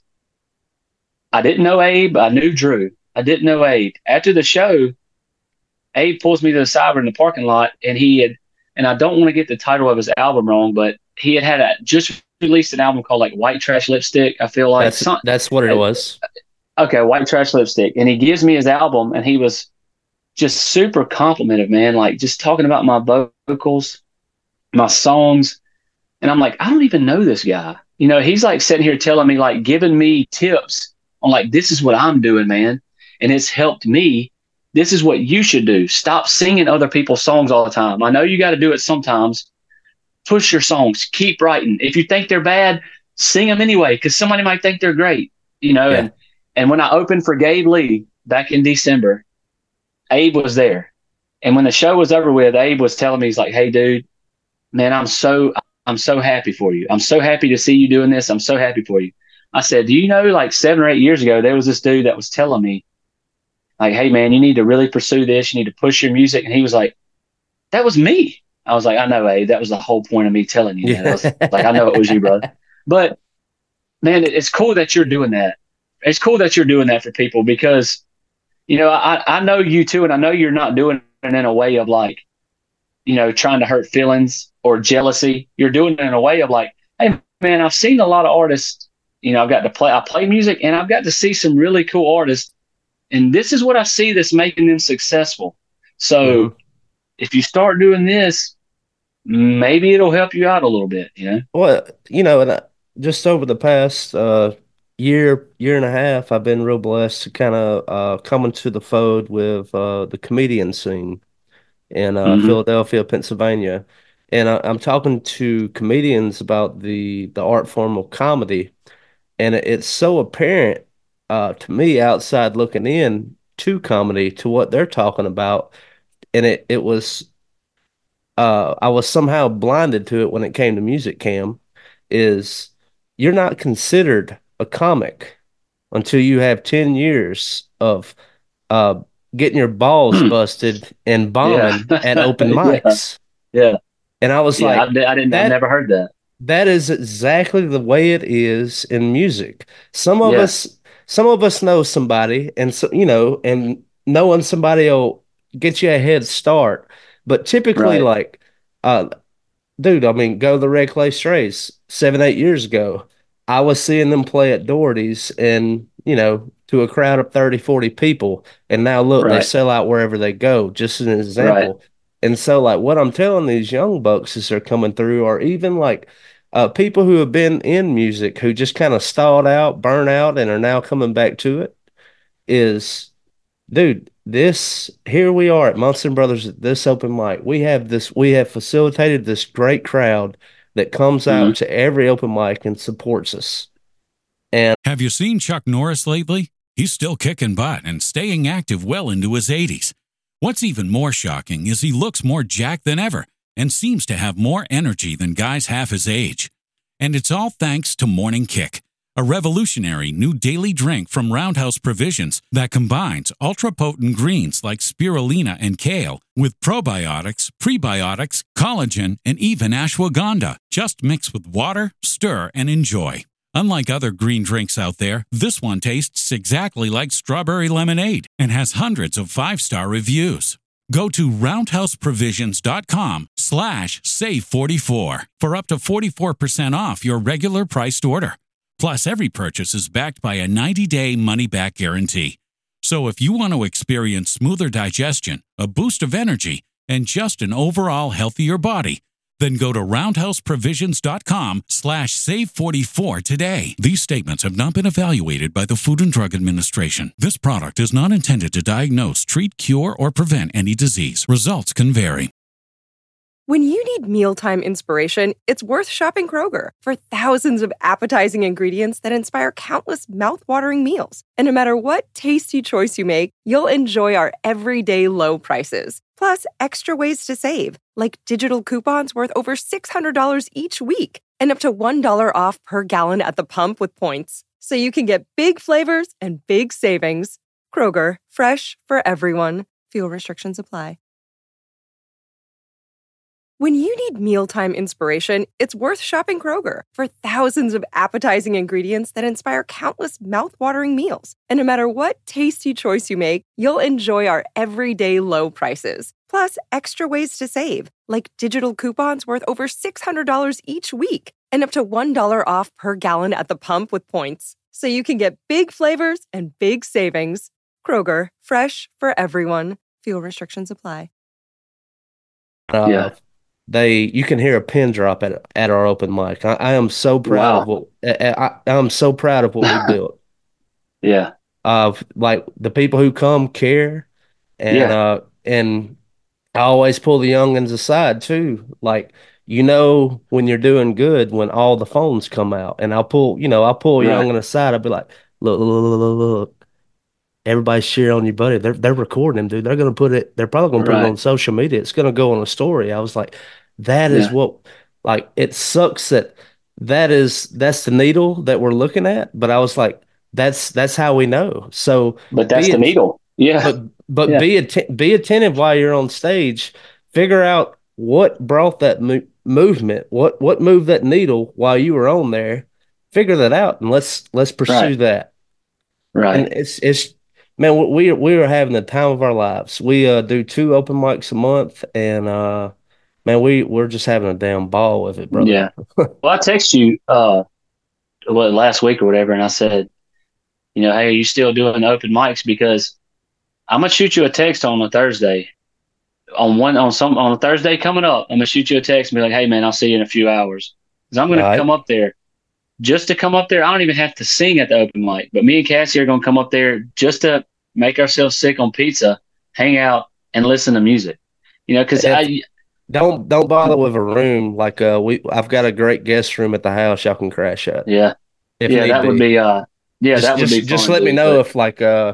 I didn't know Abe. I knew Drew. I didn't know Abe. After the show, Abe pulls me to the side in the parking lot, and and I don't want to get the title of his album wrong, but he had just released an album called like White Trash Lipstick. I feel like that's what it was. Okay, White Trash Lipstick. And he gives me his album, and he was just super complimented, man. Like just talking about my vocals, my songs. And I'm like, I don't even know this guy. He's like sitting here telling me, like, giving me tips on like, this is what I'm doing, man. And it's helped me. This is what you should do. Stop singing other people's songs all the time. I know you got to do it sometimes. Push your songs. Keep writing. If you think they're bad, sing them anyway, because somebody might think they're great. Yeah. And when I opened for Gabe Lee back in December, Abe was there. And when the show was over with, Abe was telling me, he's like, hey, dude, man, I'm so happy for you. I'm so happy to see you doing this. I'm so happy for you. I said, do you know, like 7 or 8 years ago, there was this dude that was telling me, like, hey, man, you need to really pursue this. You need to push your music. And he was like, that was me. I was like, I know, Abe. That was the whole point of me telling you that. I was like, I know it was you, brother. But, man, it's cool that you're doing that. It's cool that you're doing that for people because, I know you too, and I know you're not doing it in a way of like, trying to hurt feelings or jealousy. You're doing it in a way of like, hey, man, I've seen a lot of artists. I play music, and I've got to see some really cool artists. And this is what I see that's making them successful. So if you start doing this, maybe it'll help you out a little bit, Well, and just over the past year and a half, I've been real blessed to kind of come into the fold with the comedian scene in Philadelphia, Pennsylvania. And I'm talking to comedians about the art form of comedy. And it's so apparent to me outside looking in to comedy to what they're talking about. And it was I was somehow blinded to it when it came to music, Cam, is you're not considered a comic until you have 10 years of uh, getting your balls busted and Yeah. bombing at open Yeah. mics. Yeah. And I was Yeah. like, I've that never heard that. that is exactly the way it is in music. Some of Yeah. us, some of us know somebody, and so and knowing somebody will get you a head start. But typically, Right. like, uh, dude, I mean, go to the Red Clay Strays 7, 8 years ago. I was seeing them play at Doherty's and, to a crowd of 30, 40 people. And now look, they Right. sell out wherever they go, just as an Right. example. And so, like, what I'm telling these young bucks as they're coming through, or even like people who have been in music who just kind of stalled out, burn out, and are now coming back to it, is dude, this here we are at Munson Brothers at this open mic. We have facilitated this great crowd that comes Hmm. out to every open mic and supports us. And Have you seen Chuck Norris lately? He's still kicking butt and staying active well into his 80s. What's even more shocking is he looks more jacked than ever and seems to have more energy than guys half his age. And it's all thanks to Morning Kick, a revolutionary new daily drink from Roundhouse Provisions that combines ultra-potent greens like spirulina and kale with probiotics, prebiotics, collagen, and even ashwagandha. Just mix with water, stir, and enjoy. Unlike other green drinks out there, this one tastes exactly like strawberry lemonade and has hundreds of 5-star reviews. Go to roundhouseprovisions.com/save44 for up to 44% off your regular priced order. Plus, every purchase is backed by a 90-day money-back guarantee. So if you want to experience smoother digestion, a boost of energy, and just an overall healthier body, then go to roundhouseprovisions.com/save44 today. These statements have not been evaluated by the Food and Drug Administration. This product is not intended to diagnose, treat, cure, or prevent any disease. Results can vary. When you need mealtime inspiration, it's worth shopping Kroger for thousands of appetizing ingredients that inspire countless mouth-watering meals. And no matter what tasty choice you make, you'll enjoy our everyday low prices. Plus, extra ways to save, like digital coupons worth over $600 each week and up to $1 off per gallon at the pump with points. So you can get big flavors and big savings. Kroger, fresh for everyone. Fuel restrictions apply. When you need mealtime inspiration, it's worth shopping Kroger for thousands of appetizing ingredients that inspire countless mouth-watering meals. And no matter what tasty choice you make, you'll enjoy our everyday low prices. Plus, extra ways to save, like digital coupons worth over $600 each week and up to $1 off per gallon at the pump with points. So you can get big flavors and big savings. Kroger, fresh for everyone. Fuel restrictions apply. Yeah. you can hear a pin drop at our open mic. I am so proud Wow. I'm so proud of what we built. Yeah. Of like the people who come care, and Yeah. and I always pull the youngins aside too. Like, when you're doing good when all the phones come out, and I'll pull a Right. youngin aside. I'll be like, look. Everybody's cheering on you, buddy. They're recording him, dude. They're probably gonna put it Right. on social media. It's gonna go on a story. I was like, that is Yeah. what, like, it sucks that's the needle that we're looking at. But I was like, that's how we know. So But that's be the it, needle. Yeah. but Yeah. be attentive while you're on stage. Figure out what brought that movement, what moved that needle while you were on there. Figure that out, and let's pursue Right. that. And Right. it's man, we are having the time of our lives. We do 2 open mics a month, and man, we're just having a damn ball with it, brother. Yeah. Well, I text you last week or whatever, and I said, hey, are you still doing open mics? Because I'm gonna shoot you a text on a Thursday. On a Thursday coming up, I'm gonna shoot you a text and be like, hey man, I'll see you in a few hours. Because I'm All gonna right. come up there. Just to come up there, I don't even have to sing at the open mic. But me and Cassie are gonna come up there just to make ourselves sick on pizza, hang out, and listen to music. Because Don't bother with a room. Like I've got a great guest room at the house y'all can crash at yeah, if yeah, need that would be. be that would be Just fun, let me dude. know But if like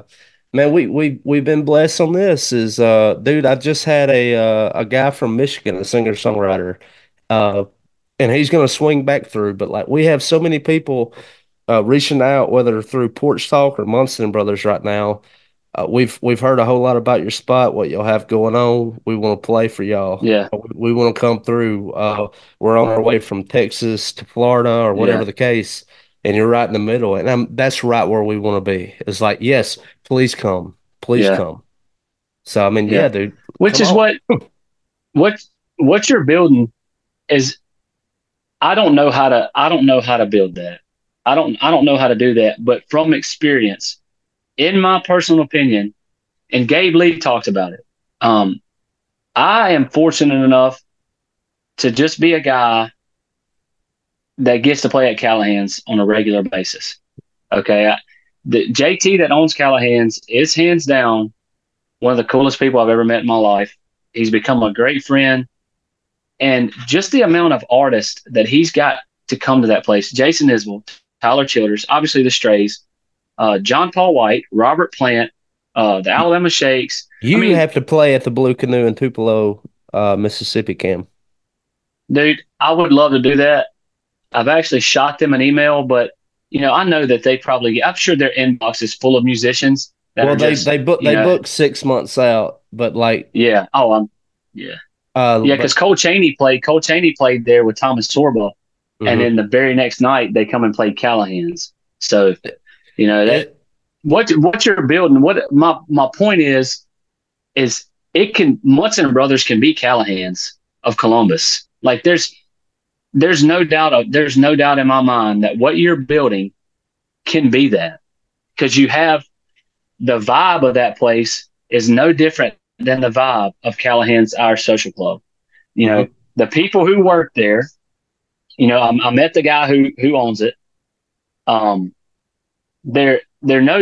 Man, we've been blessed on this. Is dude, I just had a guy from Michigan, a singer songwriter, uh, and he's gonna swing back through. But like we have so many people reaching out, whether through Porch Talk or Munson Brothers right now. We've heard a whole lot about your spot, what y'all have going on. We want to play for y'all. Yeah. We want to come through. We're on our way from Texas to Florida or whatever Yeah. the case, and you're right in the middle, and that's right where we want to be. It's like, yes, please Yeah. come. So I mean, Yeah. yeah, dude, Which come is on. what you're building is I don't know how to build that. I don't know how to do that, but from experience, in my personal opinion, and Gabe Lee talked about it. Um, I am fortunate enough to just be a guy that gets to play at Callahan's on a regular basis. Okay. The JT that owns Callahan's is hands down one of the coolest people I've ever met in my life. He's become a great friend. And just the amount of artists that he's got to come to that place, Jason Isbell, Tyler Childers, obviously the Strays, John Paul White, Robert Plant, the Alabama Shakes. You have to play at the Blue Canoe in Tupelo, Mississippi, Cam. Dude, I would love to do that. I've actually shot them an email, but I know that I'm sure their inbox is full of musicians that are just, they book 6 months out, but like yeah. Oh, yeah. Yeah, because Cole Chaney played there with Thomas Sorba, and then the very next night they come and play Callahan's. So, that what you're building. What my point is Munson Brothers can be Callahan's of Columbus. Like there's no doubt in my mind that what you're building can be that, because you have the vibe of that place is no different than the vibe of Callahan's Irish Social Club. The people who work there, I met the guy who owns it. They're no,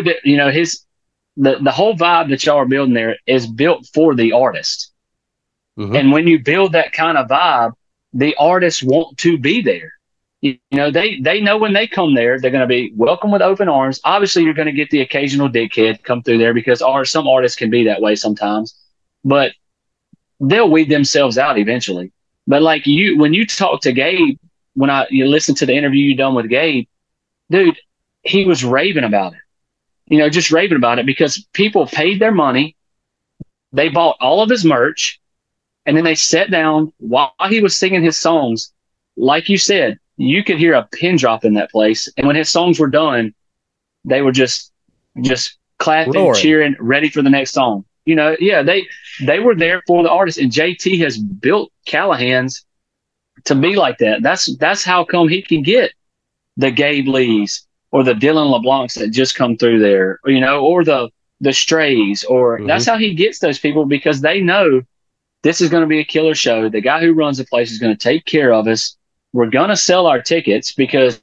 the whole vibe that y'all are building there is built for the artist. And when you build that kind of vibe, the artists want to be there. They know when they come there, they're going to be welcome with open arms. Obviously, you're going to get the occasional dickhead come through there because some artists can be that way sometimes, but they'll weed themselves out eventually. But like when you talk to Gabe, you listen to the interview you done with Gabe, dude, he was raving about it. Just raving about it because people paid their money. They bought all of his merch, and then they sat down while he was singing his songs. Like you said, you could hear a pin drop in that place. And when his songs were done, they were just clapping, roaring, cheering, ready for the next song. They were there for the artist, and JT has built Callahan's to be like that. That's how come he can get the Gabe Lees or the Dylan LeBlancs that just come through there, or the Strays, or that's how he gets those people, because they know this is going to be a killer show. The guy who runs the place is going to take care of us. We're going to sell our tickets because,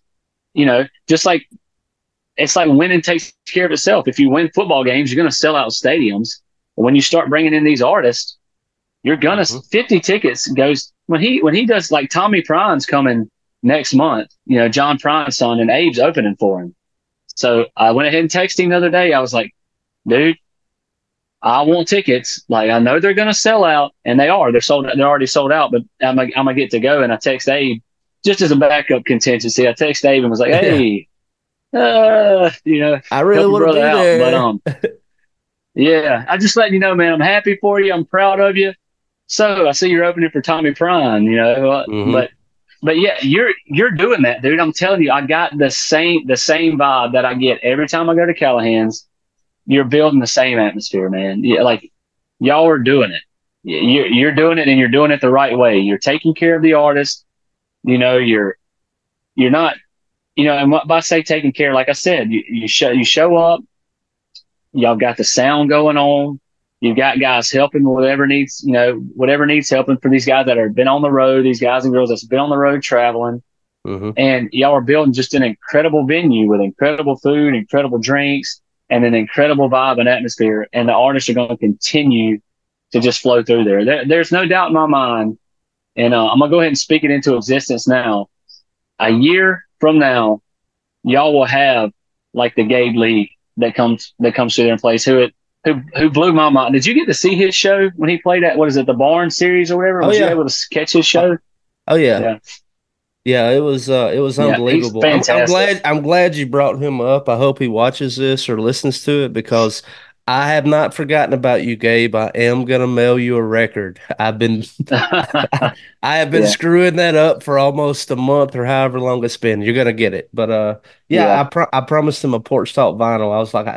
just like it's like winning takes care of itself. If you win football games, you're going to sell out stadiums. But when you start bringing in these artists, you're going to 50 tickets goes when he does, like Tommy Prine's coming next month, John Prine's son, and Abe's opening for him. So I went ahead and texted him the other day. I was like, dude, I want tickets. Like, I know they're going to sell out, and they are. They're already sold out, but I'm gonna get to go. And I text Abe just as a backup contingency. I text Abe and was like, hey, I really want to be there. But yeah, I just letting you know, man, I'm happy for you. I'm proud of you. So I see you're opening for Tommy Prine, but yeah, you're doing that, dude. I'm telling you, I got the same vibe that I get every time I go to Callahan's. You're building the same atmosphere, man. Yeah, like y'all are doing it. You're doing it, and you're doing it the right way. You're taking care of the artist. You're not, and what by say taking care, like I said, you show up. Y'all got the sound going on. You've got guys helping whatever needs helping for these guys that have been on the road, these guys and girls that's been on the road traveling. And y'all are building just an incredible venue with incredible food, incredible drinks, and an incredible vibe and atmosphere. And the artists are going to continue to just flow through there. There's no doubt in my mind. And I'm going to go ahead and speak it into existence now. A year from now, y'all will have like the Gabe Lee that comes through there and plays. Who blew my mind. Did you get to see his show when he played at, what is it, the Barn Series or whatever? Was you able to catch his show? Oh yeah. Yeah, it was unbelievable. He's fantastic. I'm glad you brought him up. I hope he watches this or listens to it, because I have not forgotten about you, Gabe. I am gonna mail you a record. I have been screwing that up for almost a month or however long it's been. You're gonna get it. But I promised him a Porch Talk vinyl. I was like,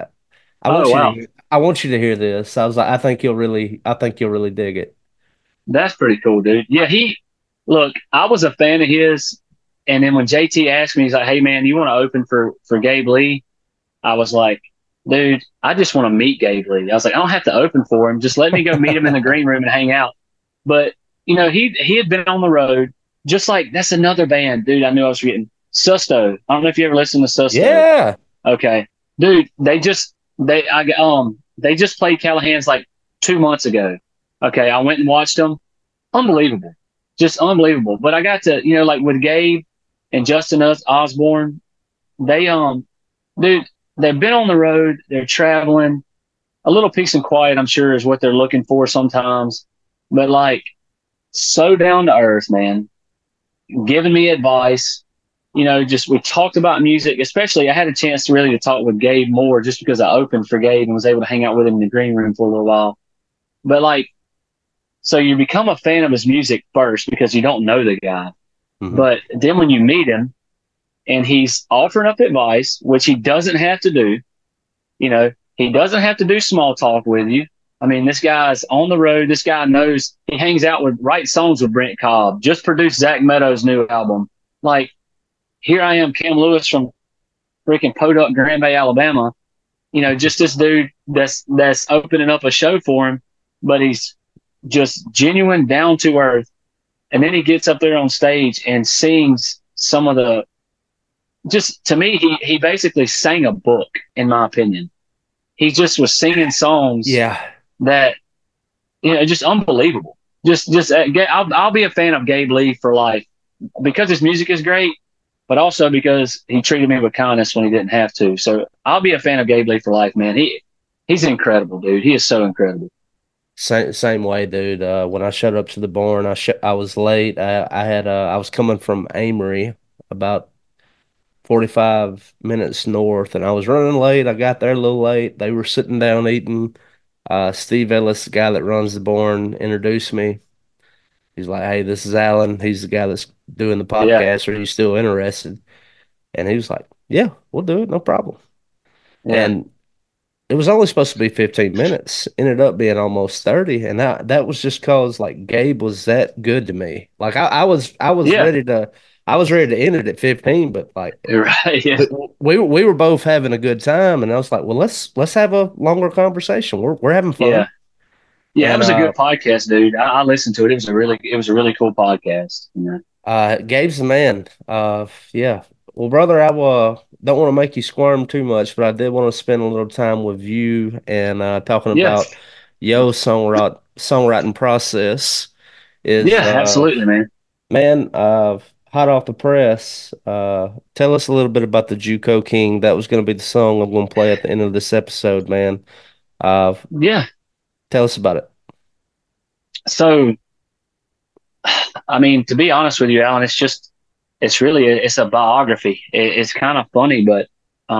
I want you to hear this. I was like, I think you'll really dig it. That's pretty cool, dude. Yeah, look, I was a fan of his, and then when JT asked me, he's like, "Hey man, you want to open for Gabe Lee?" I was like, "Dude, I just want to meet Gabe Lee." I was like, "I don't have to open for him. Just let me go meet him in the green room and hang out." But he had been on the road, just like, that's another band, dude. I knew I was forgetting. Susto. I don't know if you ever listened to Susto. Yeah. Okay, dude. They just played Callahan's like 2 months ago. Okay, I went and watched them. Unbelievable. Just unbelievable. But I got to, like with Gabe and Justin Osborne, dude, they've been on the road. They're traveling. A little peace and quiet, I'm sure, is what they're looking for sometimes. But like, so down to earth, man. Giving me advice. Just we talked about music. Especially, I had a chance to talk with Gabe more, just because I opened for Gabe and was able to hang out with him in the green room for a little while. But like, so you become a fan of his music first because you don't know the guy. Mm-hmm. But then when you meet him and he's offering up advice, which he doesn't have to do, he doesn't have to do small talk with you. I mean, this guy's on the road. This guy knows, he hangs out writes songs with Brent Cobb, just produced Zach Meadows' new album. Like, here I am, Cam Lewis from freaking Podunk, Grand Bay, Alabama. Just this dude that's opening up a show for him, but he's just genuine, down to earth. And then he gets up there on stage and sings some of the, just to me, he basically sang a book, in my opinion. He just was singing songs that, just unbelievable. I'll be a fan of Gabe Lee for life, because his music is great, but also because he treated me with kindness when he didn't have to. So I'll be a fan of Gabe Lee for life, man. He's incredible, dude. He is so incredible. Same way, dude. When I showed up to the barn, I was late. I was coming from Amory, about 45 minutes north, and I was running late. I got there a little late. They were sitting down eating. Steve Ellis, the guy that runs the barn, introduced me. He's like, "Hey, this is Alan. He's the guy that's doing the podcast. Are you still interested?" And he was like, "Yeah, we'll do it. No problem." Yeah. And it was only supposed to be 15 minutes. Ended up being almost 30. And that was just cause like Gabe was that good to me. Like I was ready to end it at 15, but like, right, yeah. we were both having a good time. And I was like, well, let's have a longer conversation. We're having fun. Yeah. Yeah. That was a good podcast, dude. I listened to it. It was a really cool podcast. Gabe's the man. Yeah. Well, brother, I don't want to make you squirm too much, but I did want to spend a little time with you and talking about your songwriting process. Absolutely, man. Man, hot off the press, tell us a little bit about the JUCO King. That was going to be the song I'm going to play at the end of this episode, man. Tell us about it. So, I mean, to be honest with you, Alan, it's a biography. It's kind of funny, but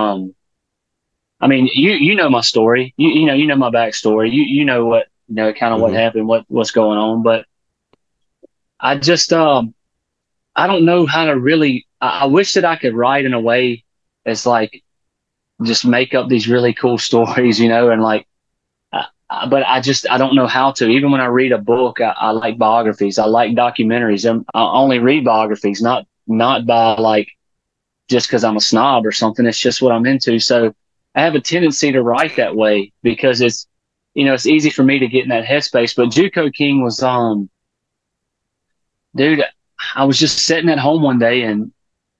I mean, you know my story. You know my backstory. You know what kind of what happened, what's going on. But I just I don't know how to really. I wish that I could write in a way that's like just make up these really cool stories, and like. But I don't know how to. Even when I read a book, I like biographies. I like documentaries. I only read biographies, not by like just because I'm a snob or something. It's just what I'm into. So I have a tendency to write that way because it's easy for me to get in that headspace. But JUCO King was dude, I was just sitting at home one day and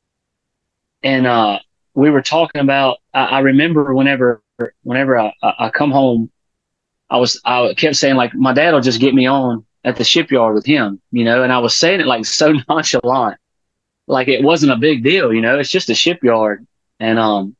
we were talking about. I remember whenever I come home. I kept saying like my dad will just get me on at the shipyard with him, and I was saying it like so nonchalant, like it wasn't a big deal, it's just a shipyard. And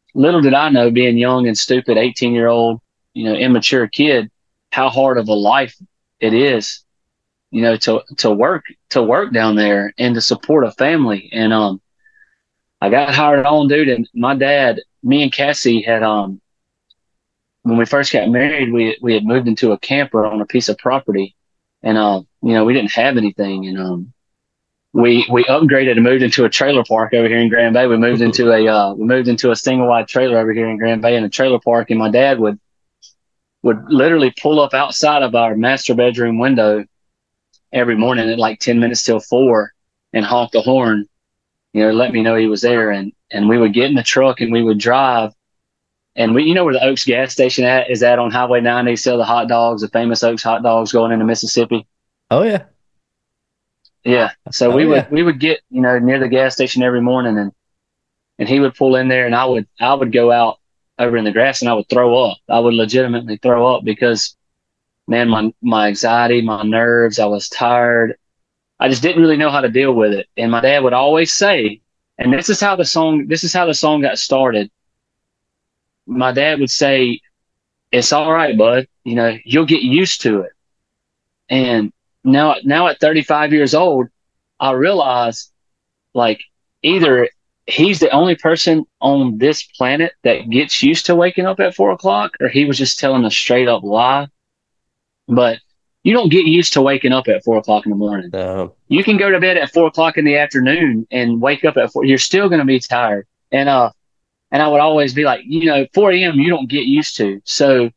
little did I know, being young and stupid, 18-year-old, immature kid, how hard of a life it is, to work down there and to support a family. And I got hired on, dude. And my dad, me and Cassie had when we first got married, we had moved into a camper on a piece of property, and we didn't have anything, and we upgraded and moved into a trailer park over here in Grand Bay. We moved into a single wide trailer over here in Grand Bay in a trailer park, and my dad would literally pull up outside of our master bedroom window every morning at like 10 minutes till 4 and honk the horn, let me know he was there. And we would get in the truck and we would drive. And we, where the Oaks gas station is at on Highway 9, they sell the hot dogs, the famous Oaks hot dogs going into Mississippi. Oh yeah. Yeah. So we would get, near the gas station every morning, and he would pull in there, and I would go out over in the grass and I would throw up. I would legitimately throw up because, man, my anxiety, my nerves, I was tired. I just didn't really know how to deal with it. And my dad would always say, and this is how the song got started. My dad would say, "It's all right, bud. You'll get used to it." And now at 35 years old, I realize, like, either he's the only person on this planet that gets used to waking up at 4 o'clock, or he was just telling a straight up lie. But you don't get used to waking up at 4 o'clock in the morning. No. You can go to bed at 4 o'clock in the afternoon and wake up at 4. You're still going to be tired. And I would always be like, 4 a.m. you don't get used to. So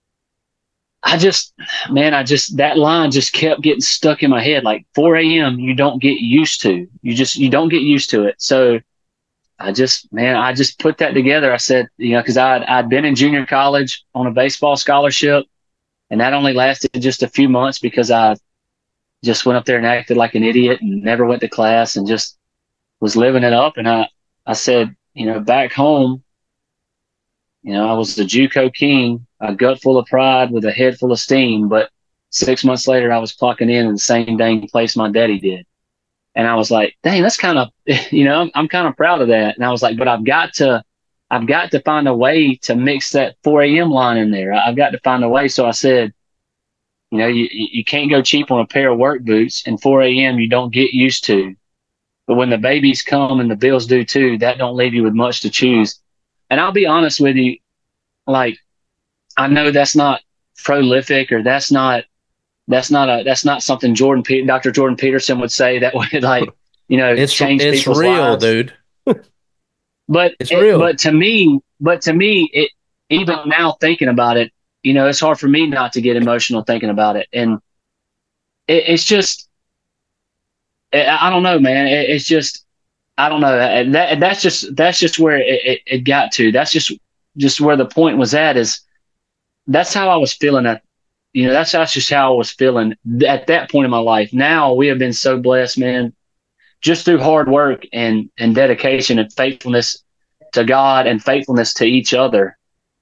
that line just kept getting stuck in my head. Like 4 a.m. you don't get used to. You don't get used to it. So I just put that together. I said, because I'd been in junior college on a baseball scholarship, and that only lasted just a few months because I just went up there and acted like an idiot and never went to class and just was living it up. And I said, back home, I was the JUCO king, a gut full of pride with a head full of steam. But 6 months later, I was clocking in the same dang place my daddy did. And I was like, dang, that's kind of, I'm kind of proud of that. And I was like, but I've got to find a way to mix that 4 a.m. line in there. I've got to find a way. So I said, you can't go cheap on a pair of work boots, and 4 a.m. you don't get used to. But when the babies come and the bills do too, that don't leave you with much to choose. And I'll be honest with you, like, I know that's not prolific, or that's not something Dr. Jordan Peterson would say that would, like, change people's real, lives. Dude. But it's real. But to me, it, even now thinking about it, it's hard for me not to get emotional thinking about it. And it's just, I don't know, man. It's just, I don't know. And that's just where it got to. That's just where the point was at, is that's how I was feeling that's just how I was feeling at that point in my life. Now we have been so blessed, man, just through hard work and dedication and faithfulness to God and faithfulness to each other.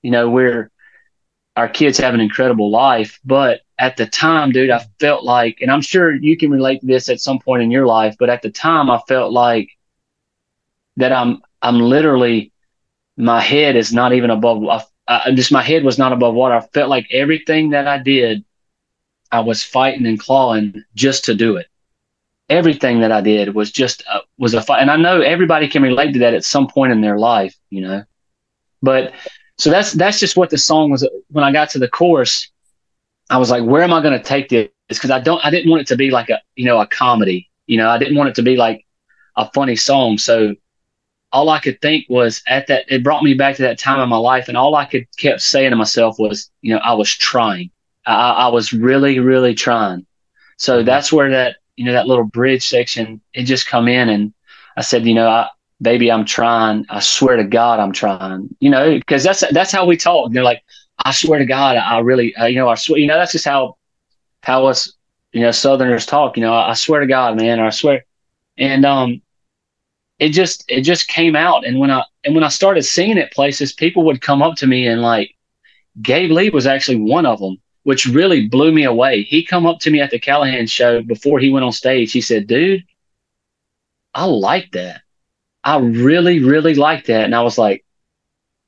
Our kids have an incredible life. But at the time, dude, I felt like, and I'm sure you can relate to this at some point in your life, but at the time I felt like that I'm literally, my head is not even above, my head was not above water. I felt like everything that I did, I was fighting and clawing just to do it. Everything that I did was just was a fight. And I know everybody can relate to that at some point in their life, but so that's just what the song was. When I got to the chorus, I was like, where am I going to take this? Because I didn't want it to be like a comedy, I didn't want it to be like a funny song. So all I could think was it brought me back to that time in my life. And all I kept saying to myself was, I was trying. I was really, really trying. So that's where that little bridge section, it just come in. And I said, baby, I'm trying. I swear to God, I'm trying, because that's how we talk. They're like, I swear to God, I really, I swear, that's just how us, Southerners talk, I swear to God, man, or I swear. And, it just came out. And when I started singing at places, people would come up to me, and like Gabe Lee was actually one of them, which really blew me away. He come up to me at the Callahan show before he went on stage. He said, dude, I like that. I really, really like that. And I was like,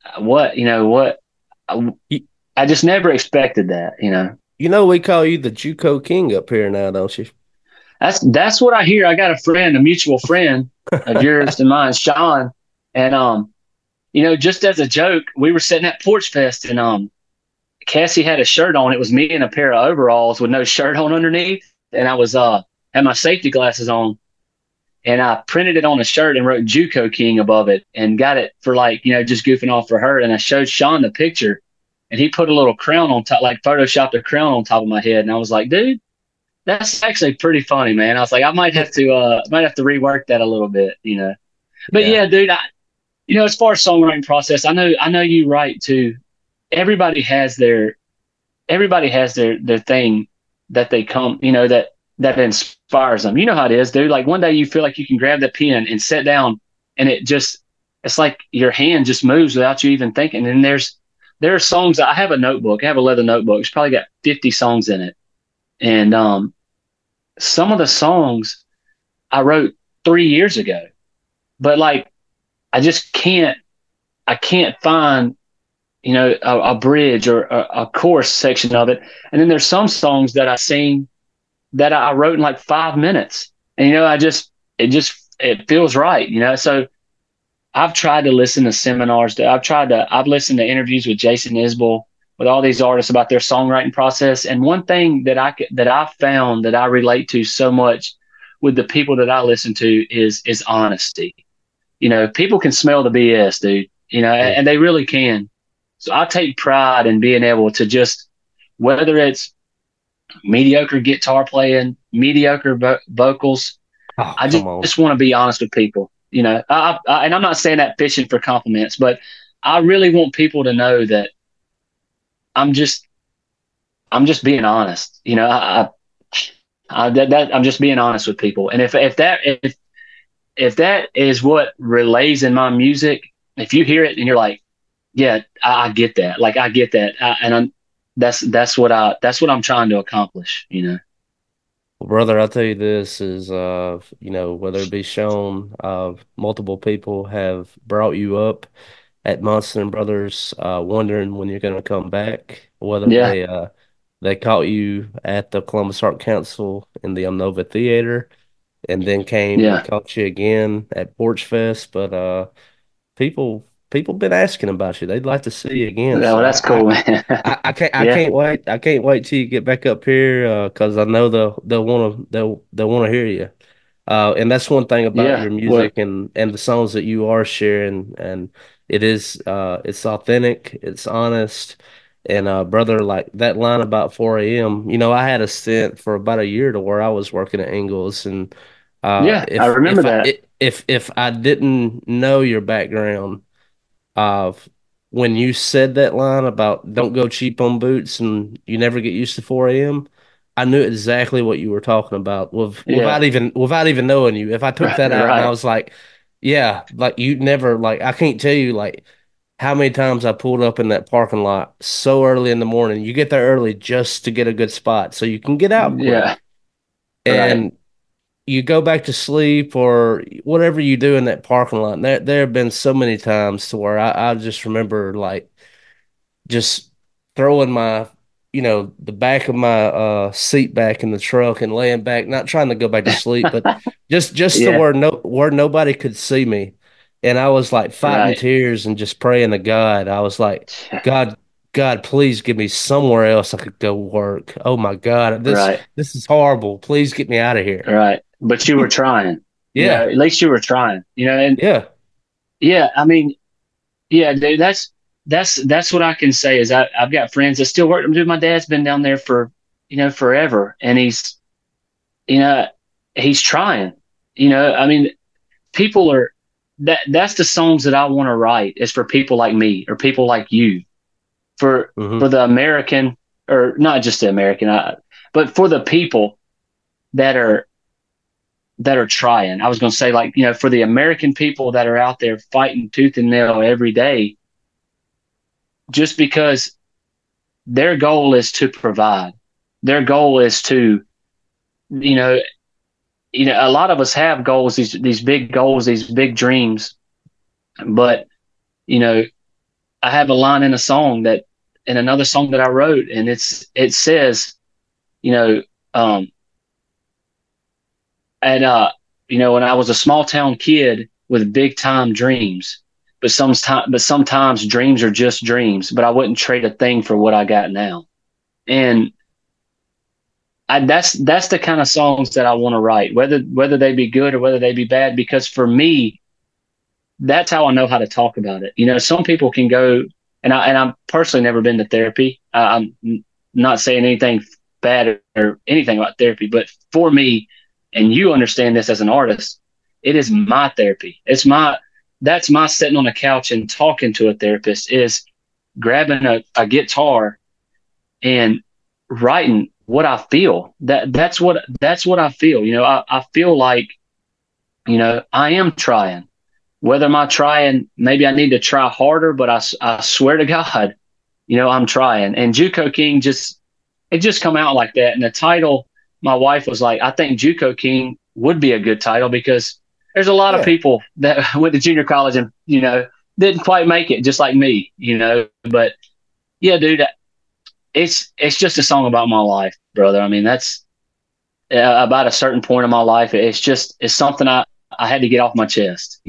what I just never expected that, We call you the JUCO King up here now, don't you? That's what I hear. I got a mutual friend of yours and mine, Sean, and just as a joke, we were sitting at Porch Fest, and Cassie had a shirt on. It was me in a pair of overalls with no shirt on underneath, and I was had my safety glasses on, and I printed it on a shirt and wrote JUCO King above it, and got it for just goofing off for her. And I showed Sean the picture, and he put a little crown on top, like photoshopped a crown on top of my head, and I was like, dude, that's actually pretty funny, man. I was like, I might have to rework that a little bit, But yeah, dude, as far as songwriting process, I know you write too. Everybody has their thing that they come, that inspires them. You know how it is, dude. Like one day you feel like you can grab the pen and sit down, and it's like your hand just moves without you even thinking. And there are songs. I have a notebook. I have a leather notebook. It's probably got 50 songs in it, and some of the songs I wrote 3 years ago, but I just can't find, a bridge or a chorus section of it. And then there's some songs that I sing that I wrote in like 5 minutes, and it feels right, So I've tried to listen to seminars. I've listened to interviews with Jason Isbell, with all these artists about their songwriting process. And one thing that I found that I relate to so much with the people that I listen to is honesty. People can smell the BS, dude, and they really can. So I take pride in being able to just, whether it's mediocre guitar playing, mediocre vocals, I just want to be honest with people, and I'm not saying that fishing for compliments, but I really want people to know that I'm just being honest. I'm just being honest with people. And if that is what relays in my music, if you hear it and you're like, yeah, I get that. Like I get that. That's what I'm trying to accomplish, Well, brother, I'll tell you this is, whether it be Sean, multiple people have brought you up at Munson Brothers, wondering when you're going to come back, whether they caught you at the Columbus Art Council in the Omnova Theater, and then came and caught you again at Porch Fest. But people been asking about you. They'd like to see you again. No, so that's cool, man. I can't wait. I can't wait till you get back up here, because I know they'll want to hear you. And that's one thing about your music and the songs that you are sharing, and it is it's authentic, it's honest, and brother, like that line about 4 a.m. I had a stint for about a year to where I was working at Ingles, and I remember that. If I didn't know your background, when you said that line about don't go cheap on boots and you never get used to 4 a.m., I knew exactly what you were talking about without even knowing you. If I took that out and I was like, yeah, like you never, like, I can't tell you like how many times I pulled up in that parking lot so early in the morning. You get there early just to get a good spot so you can get out quick. Yeah. And you go back to sleep or whatever you do in that parking lot. And there have been so many times to where I just remember like just throwing my, the back of my seat back in the truck and laying back, not trying to go back to sleep, but just to where nobody could see me. And I was like fighting tears and just praying to God. I was like, God, please give me somewhere else I could go work. Oh my God, this is horrible. Please get me out of here. Right. But you were trying. Yeah. At least you were trying, and yeah. I mean, yeah, dude, that's what I can say is I've got friends that still work. Dude, my dad's been down there for, forever, and he's trying, I mean, people are, that's the songs that I want to write is for people like me or people like you, for the American, or not just the American, but for the people that are trying. I was going to say, like, for the American people that are out there fighting tooth and nail every day, just because their goal is to provide. Their goal is to, a lot of us have goals, these big goals, these big dreams, but, I have a line in a song that in another song that I wrote, and it says, you know, um, and when I was a small town kid with big time dreams, but sometimes dreams are just dreams. But I wouldn't trade a thing for what I got now. And that's the kind of songs that I want to write, whether they be good or whether they be bad. Because for me, that's how I know how to talk about it. Some people can go, and I've personally never been to therapy. I'm not saying anything bad or anything about therapy, but for me, and you understand this as an artist, it is my therapy. That's my sitting on a couch and talking to a therapist, is grabbing a guitar and writing what I feel. That's what I feel. I feel like, I am trying. Whether am I trying, maybe I need to try harder, but I swear to God, I'm trying. And JUCO King it just come out like that. And the title, my wife was like, I think JUCO King would be a good title, because there's a lot of Yeah. people that went to junior college and, didn't quite make it, just like me, but yeah, dude, it's just a song about my life, brother. I mean, that's about a certain point in my life. It's something I had to get off my chest.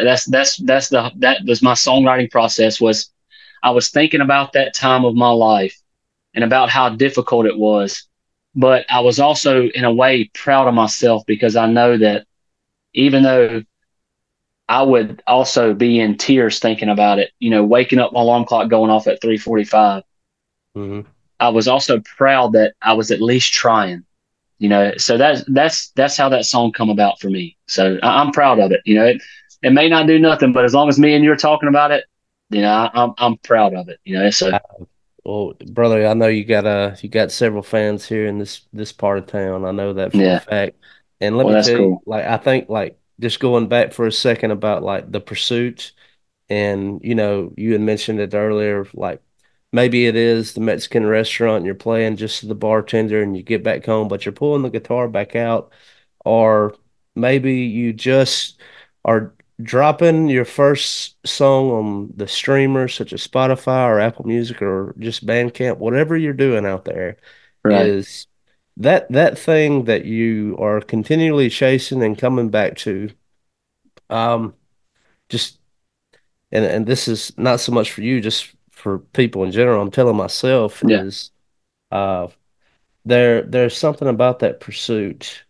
That was my songwriting process. Was I was thinking about that time of my life and about how difficult it was, but I was also in a way proud of myself, because I know that even though I would also be in tears thinking about it, waking up, my alarm clock going off at 3:45. Hmm. I was also proud that I was at least trying. So that's how that song come about for me. So I'm proud of it. It may not do nothing, but as long as me and you're talking about it, I'm proud of it. So Well, brother, I know you got several fans here in this part of town. I know that for a yeah, fact. And let well, me that's tell you, cool. like, I think, like, just going back for a second about like the pursuit, and you had mentioned it earlier, like maybe it is the Mexican restaurant and you're playing just to the bartender and you get back home, but you're pulling the guitar back out, or maybe you just are dropping your first song on the streamers such as Spotify or Apple Music or just Bandcamp, whatever you're doing out there, Right. is that thing that you are continually chasing and coming back to. Um, just and this is not so much for you, just for people in general. I'm telling myself Yeah. is uh there's something about that pursuit.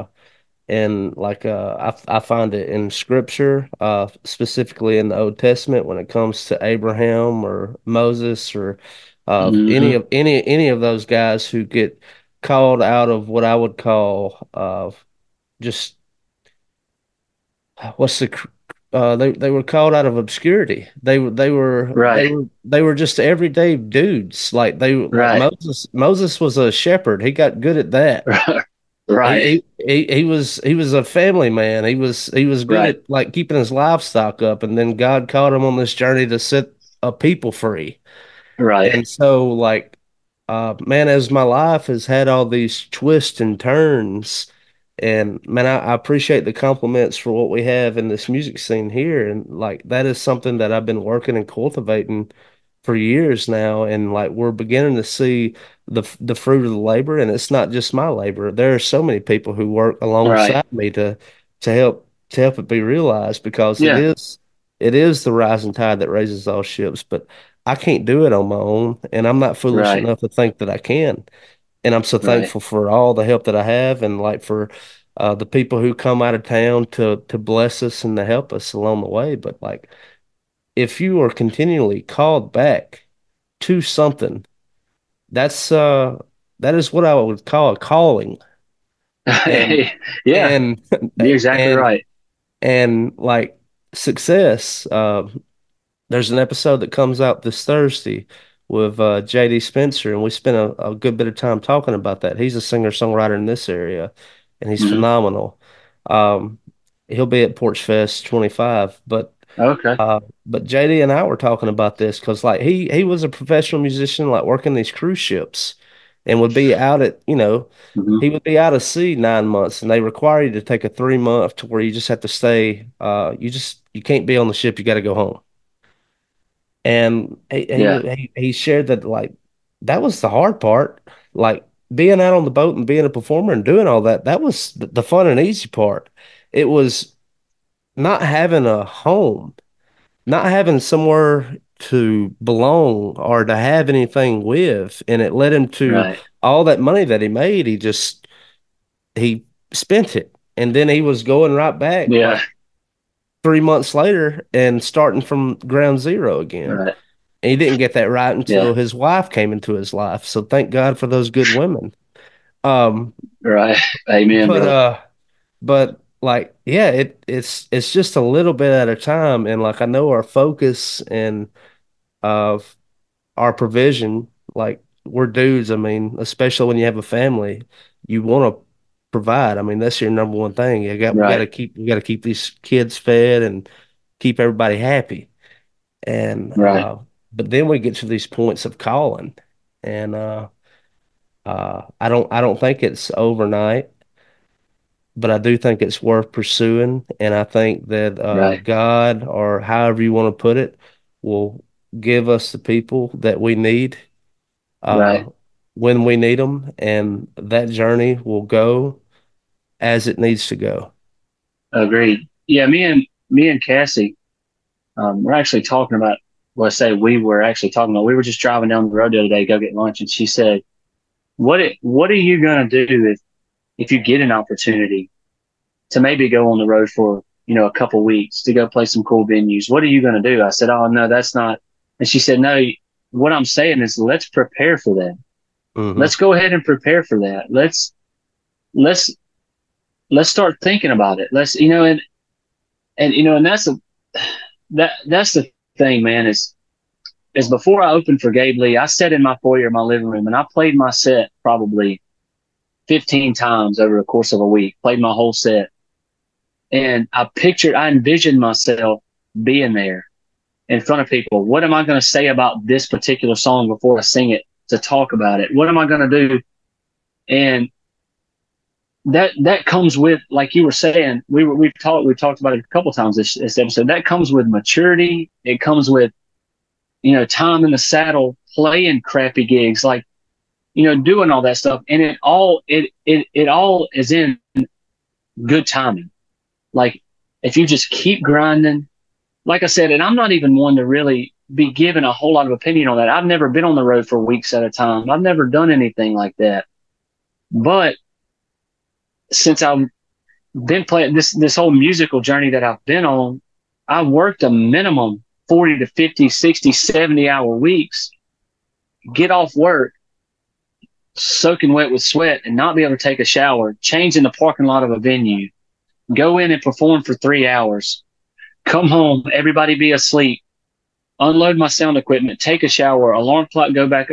And like I find it in scripture, specifically in the Old Testament when it comes to Abraham or Moses or any Hmm. of any of those guys who get called out of what I would call just what's the they were called out of obscurity. Right. They were just everyday dudes. Like like Right. Moses was a shepherd. He got good at that. Right. He was a family man. He was good Right. at like keeping his livestock up, and then God called him on this journey to set a people free. Right. And so like man, as my life has had all these twists and turns, and man, I appreciate the compliments for what we have in this music scene here. And like that is something that I've been working and cultivating for years now. And like we're beginning to see the fruit of the labor. And it's not just my labor. There are so many people who work Right. alongside me to help it be realized, because Yeah. it is the rising tide that raises all ships. But I can't do it on my own, and I'm not foolish Right. enough to think that I can. And I'm so Right. thankful for all the help that I have, and like for the people who come out of town to bless us and to help us along the way. But like, if you are continually called back to something, that's that is what I would call a calling. And Yeah. and You're exactly and right. and like success. There's an episode that comes out this Thursday with JD Spencer, and we spent a good bit of time talking about that. He's a singer-songwriter in this area, and he's Hmm. phenomenal. Um, he'll be at Porch Fest 25, Okay. uh, but JD and I were talking about this because like he was a professional musician, like working these cruise ships, and would be out at Hmm. he would be out of sea 9 months, and they require you to take a 3 month to where you just have to stay. You can't be on the ship. You got to go home. And Yeah. he shared that like that was the hard part. Like being out on the boat and being a performer and doing all that, that was the fun and easy part. It was not having a home, not having somewhere to belong or to have anything with. And it led him to Right. all that money that he made, he spent it. And then he was going right back Yeah. like 3 months later and starting from ground zero again. Right. And he didn't get that right Yeah. until his wife came into his life. So thank God for those good women. Um, Right. Amen, but brother. but like yeah, it's just a little bit at a time. And like I know our focus and of our provision, like we're dudes. I mean, especially when you have a family, you want to provide. I mean, that's your number one thing. Right. We got to keep these kids fed and keep everybody happy. And Right. but then we get to these points of calling, and I don't think it's overnight, but I do think it's worth pursuing. And I think that Right. God, or however you want to put it, will give us the people that we need uh, Right. when we need them, and that journey will go as it needs to go. Agreed. Yeah, me and Cassie, we're actually talking about. Well, I say we were actually talking about. We were just driving down the road the other day to go get lunch, and she said, What are you gonna do if you get an opportunity to maybe go on the road for a couple weeks to go play some cool venues? What are you gonna do? I said, Oh no, that's not. And she said, No. What I'm saying is, let's prepare for that. Hmm. Let's go ahead and prepare for that. Let's let's start thinking about it. Let's and that's the thing, man. Is before I opened for Gabe Lee, I sat in my foyer in my living room and I played my set probably 15 times over the course of a week. Played my whole set, and I envisioned myself being there in front of people. What am I going to say about this particular song before I sing it, to talk about it? What am I going to do? And that comes with, like you were saying, we've talked about it a couple times this episode. That comes with maturity. It comes with time in the saddle, playing crappy gigs, like doing all that stuff, and it all is in good timing. Like if you just keep grinding, like I said, and I'm not even one to really be given a whole lot of opinion on that. I've never been on the road for weeks at a time. I've never done anything like that. But since I've been playing this whole musical journey that I've been on, I worked a minimum 40 to 50, 60, 70-hour weeks, get off work, soaking wet with sweat and not be able to take a shower, change in the parking lot of a venue, go in and perform for 3 hours, come home, everybody be asleep, unload my sound equipment, take a shower, alarm clock go back.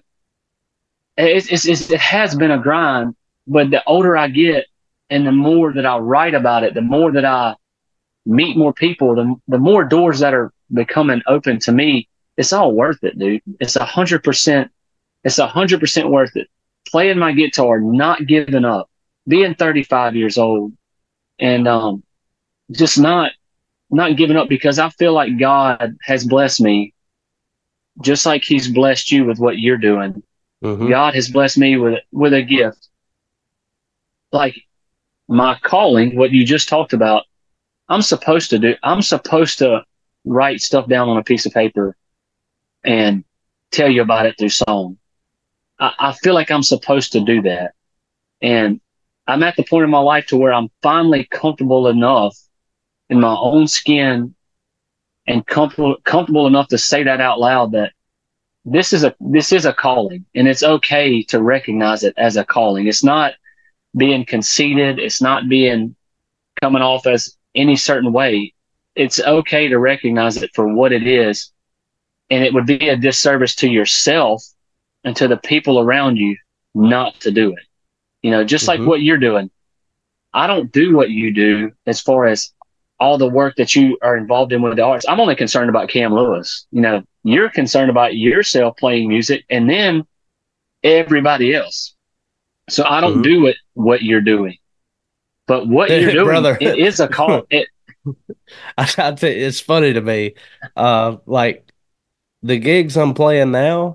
It has been a grind, but the older I get and the more that I write about it, the more that I meet more people, the more doors that are becoming open to me. It's all worth it, dude. It's 100%. It's 100% worth it. Playing my guitar, not giving up, being 35 years old, and just not giving up, because I feel like God has blessed me, just like He's blessed you with what you're doing. Hmm. God has blessed me with a gift, like my calling. What you just talked about, I'm supposed to do. I'm supposed to write stuff down on a piece of paper and tell you about it through song. I feel like I'm supposed to do that. And I'm at the point in my life to where I'm finally comfortable enough in my own skin and comfortable enough to say that out loud, that this is a calling, and it's okay to recognize it as a calling. It's not being conceited. It's not being coming off as any certain way. It's okay to recognize it for what it is. And it would be a disservice to yourself and to the people around you not to do it. Just like Hmm. what you're doing. I don't do what you do as far as all the work that you are involved in with the arts. I'm only concerned about Cam Lewis. You're concerned about yourself playing music and then everybody else. So I don't Hmm. do what you're doing. But what you're doing, Brother, it is a call. I tell you, it's funny to me. Like the gigs I'm playing now,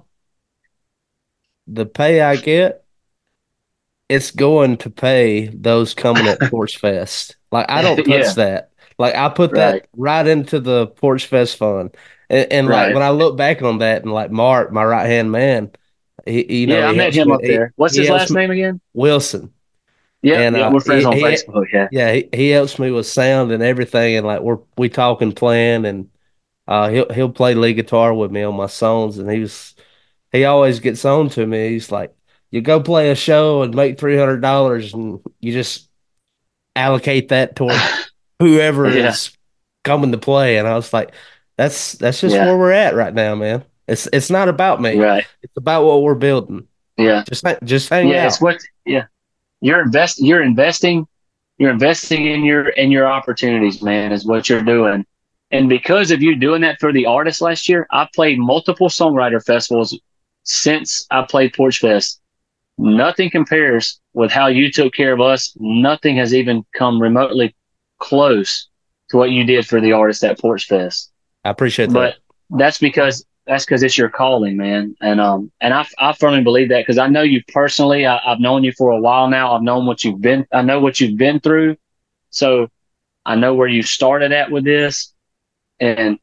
the pay I get, it's going to pay those coming at Porch Fest. Like I don't touch Yeah, that. Like I put right, that right into the Porch Fest fund. And like right. when I look back on that and like Mark, my right hand man, Yeah, I he met helps him me. up there. What's He his helps last me name again? Wilson. Yep, And yep, we're friends on Facebook. Yeah, he helps me with sound and everything. And like we talk and plan and he'll play lead guitar with me on my songs. And he always gets on to me. He's like, you go play a show and make $300 and you just allocate that toward whoever yeah, is coming to play. And I was like, that's just yeah, where we're at right now, man. It's not about me. right. It's about what we're building. Yeah, Just hang yeah. It's out. what. Yeah, you're investing. You're investing in your opportunities, man. Is what you're doing. And because of you doing that for the artists last year, I played multiple songwriter festivals since I played Porch Fest. Nothing compares with how you took care of us. Nothing has even come remotely close to what you did for the artists at Porch Fest. I appreciate But that. that's because it's your calling, man. And I firmly believe that because I know you personally. I've known you for a while now. I've known what you've been. I know what you've been through. So I know where you started at with this. And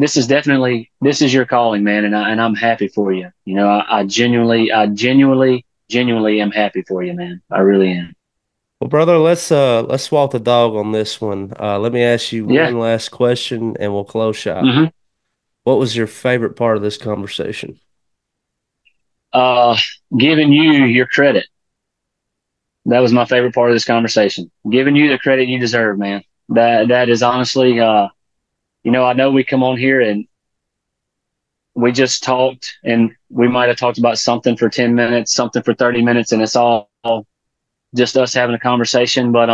this is your calling, man. And I'm happy for you. You know, I genuinely am happy for you, man. I really am. Well, brother, let's walk the dog on this one. Let me ask you Yeah. one last question and we'll close shop. hmm What was your favorite part of this conversation? Uh, Giving you your credit. That was my favorite part of this conversation. Giving you the credit you deserve, man. That is honestly, I know we come on here and we just talked and we might have talked about something for 10 minutes, something for 30 minutes, and it's all just us having a conversation. But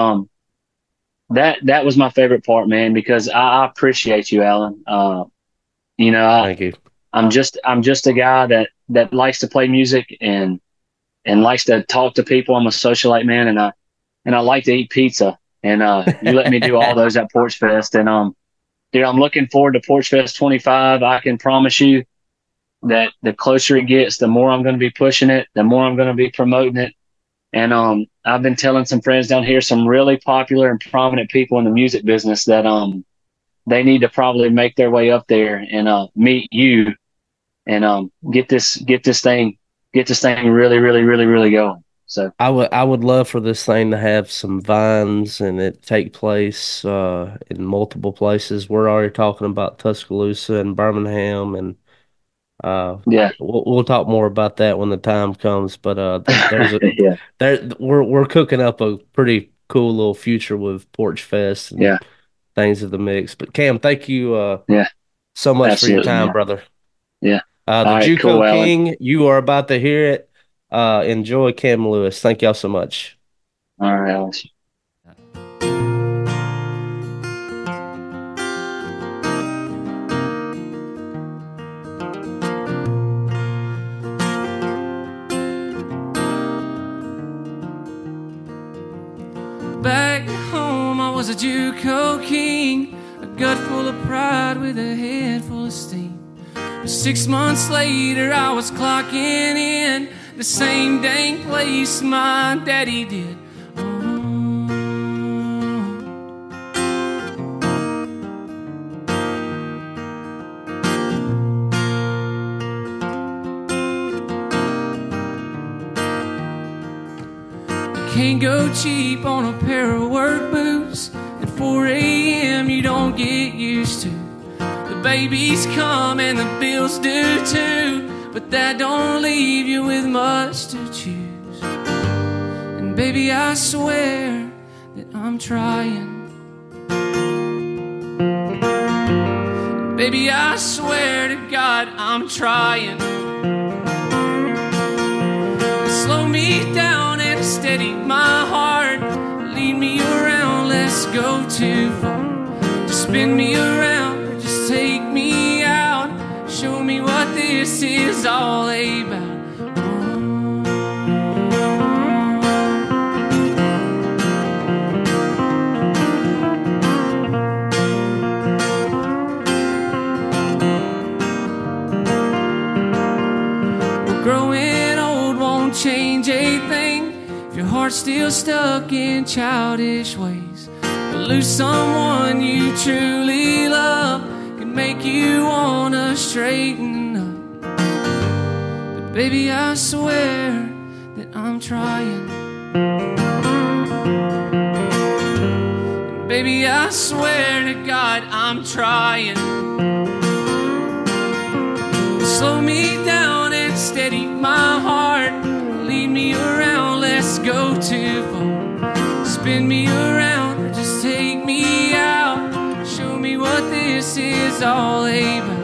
that was my favorite part, man, because I appreciate you, Alan. You know, Thank you. I'm just a guy that likes to play music and likes to talk to people. I'm a socialite, man, and I like to eat pizza. And you let me do all those at Porch Fest. And dude, I'm looking forward to Porch Fest 25. I can promise you that the closer it gets, the more I'm going to be pushing it, the more I'm going to be promoting it. And I've been telling some friends down here, some really popular and prominent people in the music business, that they need to probably make their way up there and meet you and get this thing really, really, really, really going. So I would love for this thing to have some vines and it take place in multiple places. We're already talking about Tuscaloosa and Birmingham, and yeah, we'll talk more about that when the time comes. But yeah, we're cooking up a pretty cool little future with Porch Fest and yeah, things of the mix. But Cam, thank you yeah, so much for your absolutely, time, man. brother. Yeah. The All right, cool, JUCO Alan. King, you are about to hear it. Enjoy Cam Lewis. Thank y'all so much. All right, Alan. Back home, I was a JUCO king, a gut full of pride with a head full of steam. But 6 months later, I was clocking in the same dang place my daddy did. Can't go cheap on a pair of work boots. At 4 a.m. you don't get used to. The babies come and the bills do too, but that don't leave you with much to choose. And baby, I swear that I'm trying. And baby, I swear to God I'm trying. Slow me down and steady my heart. Lead me around, let's go too far. Just spin me around, or just take me out. Show me what this is all about. If your heart's still stuck in childish ways, lose someone you truly love can make you wanna straighten up. But baby, I swear that I'm trying. And baby, I swear to God I'm trying. Slow me down and steady my heart. Lead me around, let's go too far. Spin me around or just take me out. Show me what this is all about.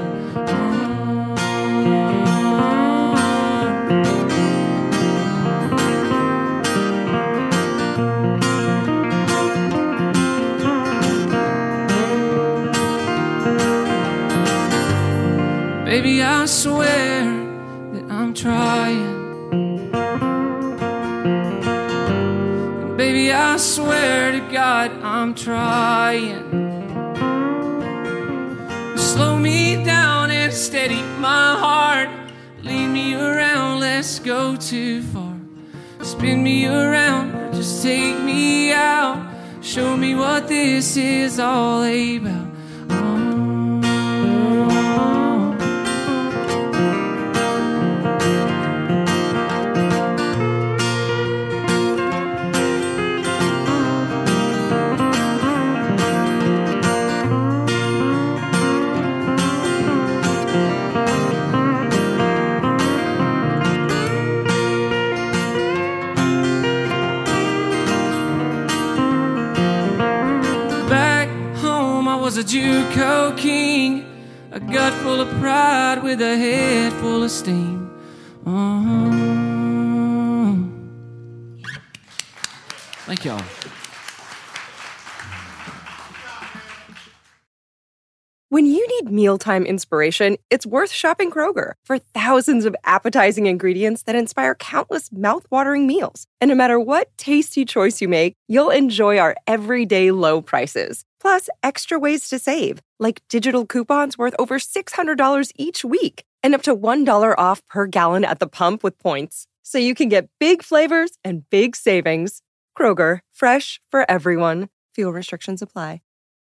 Baby, I swear that I'm trying. And baby, I swear to God I'm trying. Slow me down and steady my heart. Lead me around, let's go too far. Spin me around or just take me out. Show me what this is all about. Was a JUCO king, a gut full of pride with a head full of steam. Thank y'all. When you need mealtime inspiration, it's worth shopping Kroger for thousands of appetizing ingredients that inspire countless mouth-watering meals. And no matter what tasty choice you make, you'll enjoy our everyday low prices. Plus, extra ways to save, like digital coupons worth over $600 each week and up to $1 off per gallon at the pump with points. So you can get big flavors and big savings. Kroger, fresh for everyone. Fuel restrictions apply.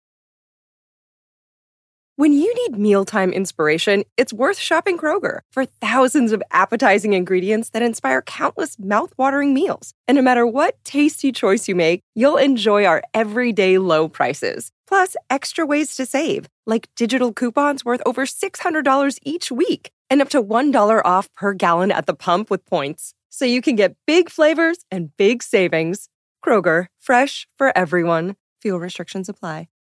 When you need mealtime inspiration, it's worth shopping Kroger for thousands of appetizing ingredients that inspire countless mouth-watering meals. And no matter what tasty choice you make, you'll enjoy our everyday low prices. Plus, extra ways to save, like digital coupons worth over $600 each week and up to $1 off per gallon at the pump with points. So you can get big flavors and big savings. Kroger, fresh for everyone. Fuel restrictions apply.